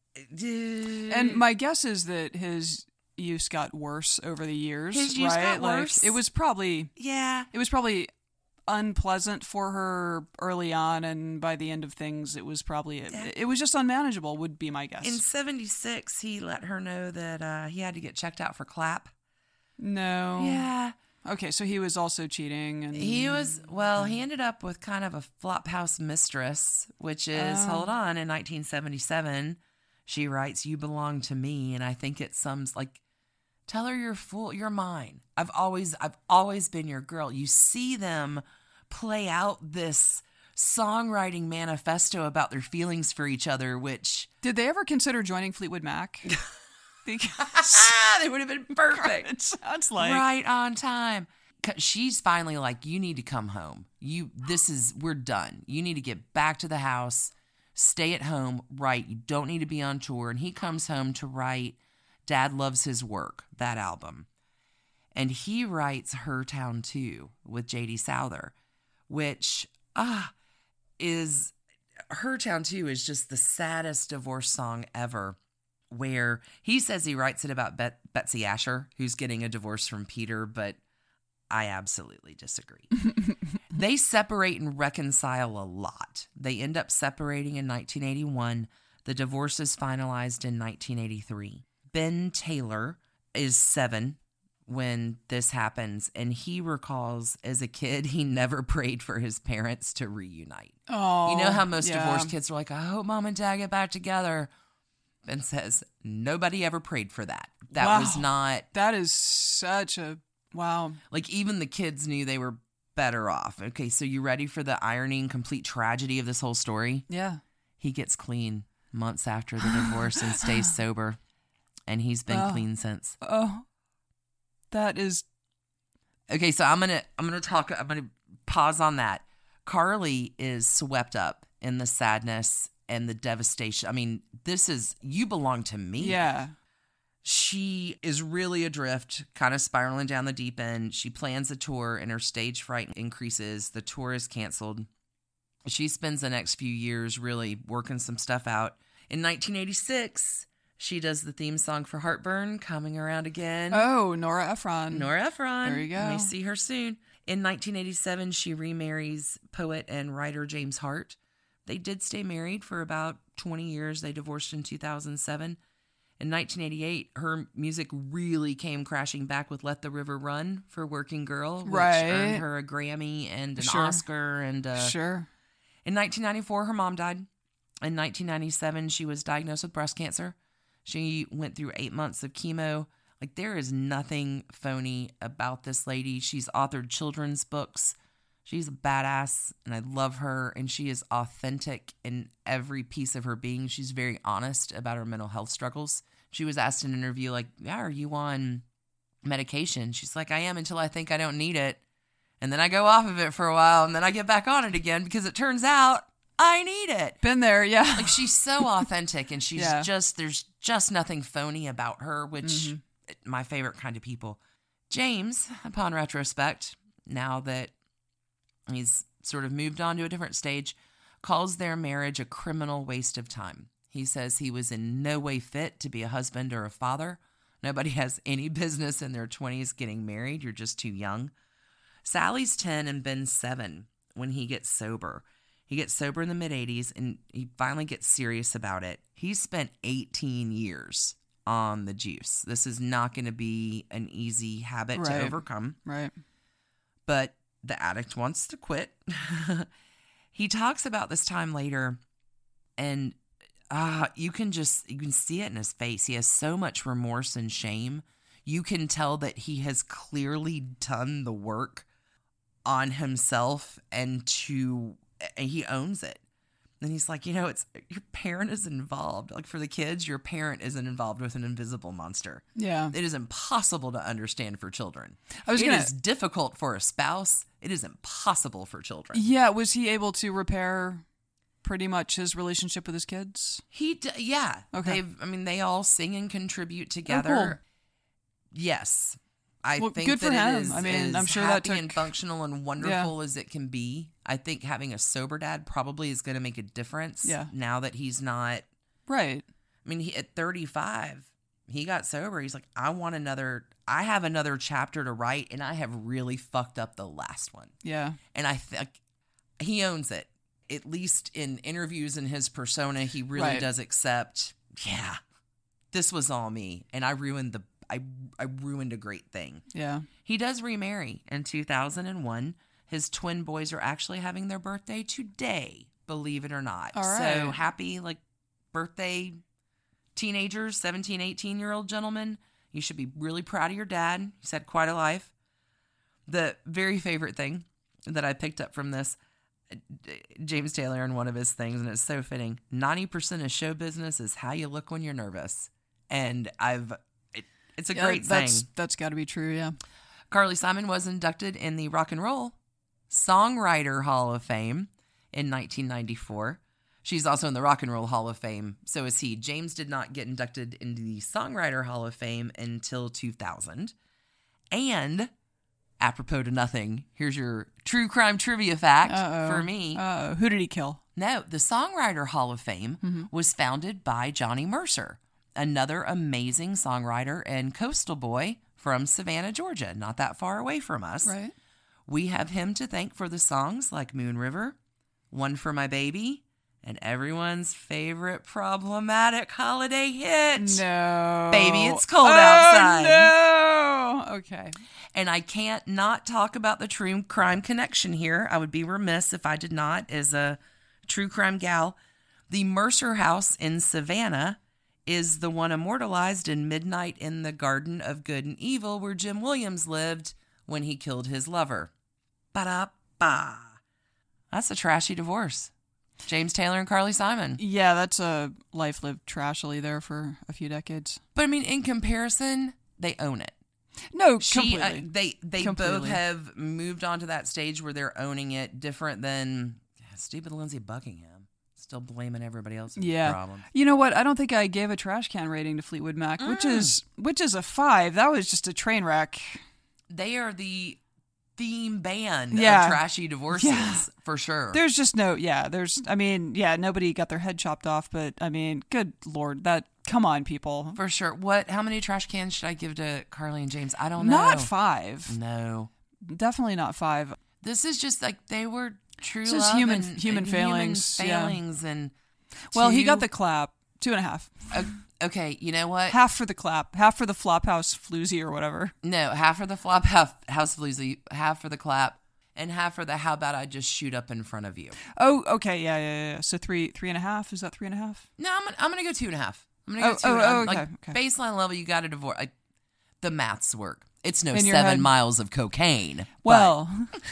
And my guess is that his use got worse over the years. His use right? got like, worse. It was probably Yeah. it was probably unpleasant for her early on, and by the end of things, it was probably it, it was just unmanageable. Would be my guess. In seventy-six, he let her know that uh, he had to get checked out for clap. No. Yeah. Okay, so he was also cheating, and He was, well, he ended up with kind of a flophouse mistress, which is, Oh. hold on, in nineteen seventy-seven, she writes, "You belong to me," and I think it sums, like, tell her you're full, you're mine. I've always, I've always been your girl. You see them play out this songwriting manifesto about their feelings for each other, which... Did they ever consider joining Fleetwood Mac? Because they would have been perfect. it sounds like Right on time. 'Cause she's finally like, you need to come home. You, this is, we're done. You need to get back to the house, stay at home, write. You don't need to be on tour. And he comes home to write Dad Loves His Work, that album. And he writes Her Town Too with J D Souther, which ah is, Her Town Too is just the saddest divorce song ever. Where he says he writes it about Bet- Betsy Asher, who's getting a divorce from Peter, but I absolutely disagree. They separate and reconcile a lot. They end up separating in nineteen eighty-one. The divorce is finalized in nineteen eighty-three. Ben Taylor is seven when this happens, and he recalls as a kid he never prayed for his parents to reunite. Oh, you know how most yeah. divorced kids are like, I hope mom and dad get back together. Ben says nobody ever prayed for that. That Wow. was not... That is such a... Wow. Like, even the kids knew they were better off. Okay, so you ready for the irony and complete tragedy of this whole story? Yeah. He gets clean months after the divorce and stays sober. And he's been Oh. clean since. Oh, that is... Okay, so I'm gonna I'm gonna talk. I'm gonna pause on that. Carly is swept up in the sadness and the devastation. I mean, this is you belong to me. Yeah. She is really adrift, kind of spiraling down the deep end. She plans a tour, and her stage fright increases. The tour is canceled. She spends the next few years really working some stuff out. In nineteen eighty-six. She does the theme song for Heartburn, Coming Around Again. Oh, Nora Ephron. Nora Ephron. There you go. May see her soon. In nineteen eighty-seven, she remarries poet and writer James Hart. They did stay married for about twenty years. They divorced in two thousand seven. In nineteen eighty-eight, her music really came crashing back with Let the River Run for Working Girl, which Right. earned her a Grammy and an Sure. Oscar. And uh, Sure. in nineteen ninety-four, her mom died. In nineteen ninety-seven, she was diagnosed with breast cancer. She went through eight months of chemo. Like, there is nothing phony about this lady. She's authored children's books. She's a badass, and I love her, and she is authentic in every piece of her being. She's very honest about her mental health struggles. She was asked in an interview, like, yeah, are you on medication? She's like, I am until I think I don't need it. And then I go off of it for a while, and then I get back on it again because it turns out I need it. Been there, yeah. Like, she's so authentic, and she's Yeah. just, there's just nothing phony about her, which Mm-hmm. my favorite kind of people. James, upon retrospect, now that he's sort of moved on to a different stage, calls their marriage a criminal waste of time. He says he was in no way fit to be a husband or a father. Nobody has any business in their twenties getting married. You're just too young. Sally's ten and Ben's seven when he gets sober. He gets sober in the mid-eighties, and he finally gets serious about it. He spent eighteen years on the juice. This is not going to be an easy habit Right. to overcome. Right. But the addict wants to quit. He talks about this time later, and uh, you can just, you can see it in his face. He has so much remorse and shame. You can tell that he has clearly done the work on himself, and to, and he owns it. And he's like, you know, it's, your parent is involved. Like, for the kids, your parent isn't involved with an invisible monster. Yeah. It is impossible to understand for children. I was It gonna- is difficult for a spouse. It is impossible for children. Yeah, was he able to repair pretty much his relationship with his kids? He, d- yeah. Okay. They've, I mean, they all sing and contribute together. Oh, cool. Yes. I Well, think good that for it him. is I mean, as I'm sure that happy took- and functional and wonderful as it can be. I think having a sober dad probably is going to make a difference. Yeah. Now that he's not, Right. I mean, he, at thirty-five, he got sober. He's like, I want another, I have another chapter to write, and I have really fucked up the last one. Yeah. And I think he owns it. At least in interviews and his persona, he really Right. does accept, yeah, this was all me. And I ruined the, I, I ruined a great thing. Yeah. He does remarry in two thousand one. His twin boys are actually having their birthday today, believe it or not. All So right. happy, like, birthday teenagers, seventeen, eighteen-year-old gentlemen. You should be really proud of your dad. He's had quite a life. The very favorite thing that I picked up from this, James Taylor in one of his things, and it's so fitting, ninety percent of show business is how you look when you're nervous. And I've, it, it's a Yeah, great that's, thing. That's got to be true, yeah. Carly Simon was inducted in the Rock and Roll Songwriter Hall of Fame in nineteen ninety-four. She's also in the Rock and Roll Hall of Fame. So is he. James did not get inducted into the Songwriter Hall of Fame until two thousand. And, apropos to nothing, here's your true crime trivia fact Uh-oh. for me. Uh, who did he kill? No, the Songwriter Hall of Fame Mm-hmm. was founded by Johnny Mercer, another amazing songwriter and coastal boy from Savannah, Georgia, not that far away from us. Right. We have him to thank for the songs like Moon River, One for My Baby, and everyone's favorite problematic holiday hit. No. Baby, it's cold oh, outside. No. Okay. And I can't not talk about the true crime connection here. I would be remiss if I did not, as a true crime gal. The Mercer House in Savannah is the one immortalized in Midnight in the Garden of Good and Evil, where Jim Williams lived when he killed his lover. Ba-da-ba. That's a trashy divorce. James Taylor and Carly Simon. Yeah, that's a life lived trashily there for a few decades. But I mean, in comparison, they own it. No, She, completely. uh, they they Completely. both have moved on to that stage where they're owning it, different than yeah, stupid Lindsey Buckingham. Still blaming everybody else's Yeah. problems. You know what? I don't think I gave a trash can rating to Fleetwood Mac, Mm. which is which is a five. That was just a train wreck. They are the theme band Yeah. of trashy divorces, Yeah. for sure. There's just no, yeah, there's, I mean, yeah, nobody got their head chopped off, but I mean, good Lord, that, come on, people. For sure. What? How many trash cans should I give to Carly and James? I don't know. Not five. No. Definitely not five. This is just like they were true This is love human- and, human and failings, Human yeah. failings and Well, he two- got the clap. Two and a half. o- okay, you know what? Half for the clap. Half for the Flophouse floozy or whatever. No, half for the flop, half house floozy, half for the clap, and half for the how about I just shoot up in front of you. Oh, okay, yeah, yeah, yeah. So three, three and a half. Is that three and a half? No, I'm gonna, I'm gonna go two and a half. I'm gonna go Oh, two. oh, and, oh, I'm, like okay, okay. baseline level, you got to divorce. Like, the maths work. It's no In your seven head. miles of cocaine. Well,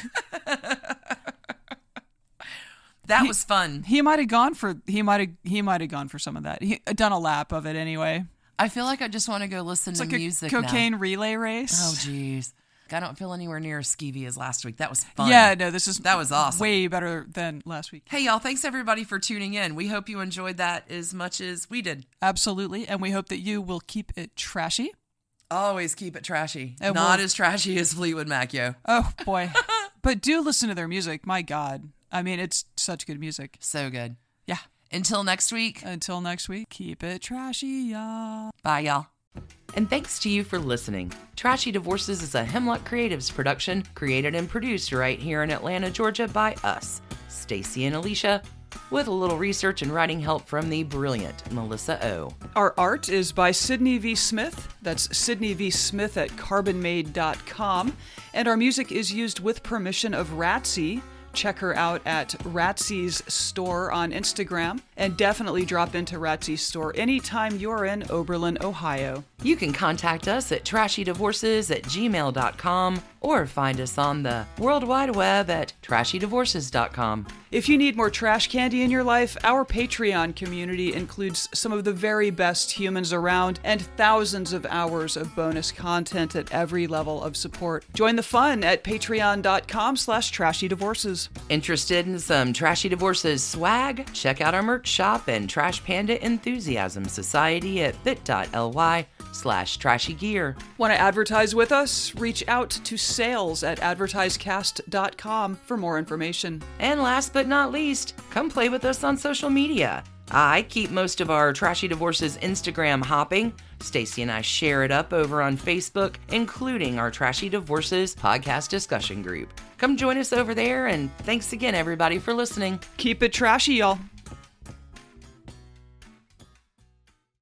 that was fun. he might have gone for he might have he might have gone for some of that. He done a lap of it anyway. I feel like I just want to go listen It's to like music a now. cocaine relay race. Oh, jeez. I don't feel anywhere near as skeevy as last week. That was fun. Yeah, no, this is That was awesome. Way better than last week. Hey, y'all. Thanks, everybody, for tuning in. We hope you enjoyed that as much as we did. Absolutely, and we hope that you will keep it trashy. Always keep it trashy. And Not we'll- as trashy as Fleetwood Mac, yo. Oh boy, but do listen to their music. My God, I mean, it's such good music. So good. Yeah. Until next week, Until next week, keep it trashy, y'all. bye, y'all. And thanks to you for listening. Trashy Divorces is a Hemlock Creatives production, created and produced right here in Atlanta, Georgia by us, Stacy and Alicia, with a little research and writing help from the brilliant Melissa O. Our art is by Sydney V. Smith. That's Sydney V. Smith at carbon made dot com. And our music is used with permission of Ratsy. Check her out at Ratsy's store on Instagram. And definitely drop into Ratsy's store anytime you're in Oberlin, Ohio. You can contact us at trashydivorces at gmail dot com or find us on the World Wide Web at trashy divorces dot com. If you need more trash candy in your life, our Patreon community includes some of the very best humans around and thousands of hours of bonus content at every level of support. Join the fun at patreon dot com slash trashy divorces. Interested in some Trashy Divorces swag? Check out our merch shop and Trash Panda Enthusiasm Society at bit.ly slash trashy gear. Want to advertise with us? Reach out to sales at advertisecast dot com for more information. And last but not least, come play with us on social media. I keep most of our Trashy Divorces Instagram hopping. Stacy and I share it up over on Facebook, including our Trashy Divorces podcast discussion group. Come join us over there, and thanks again, everybody, for listening. Keep it trashy, y'all.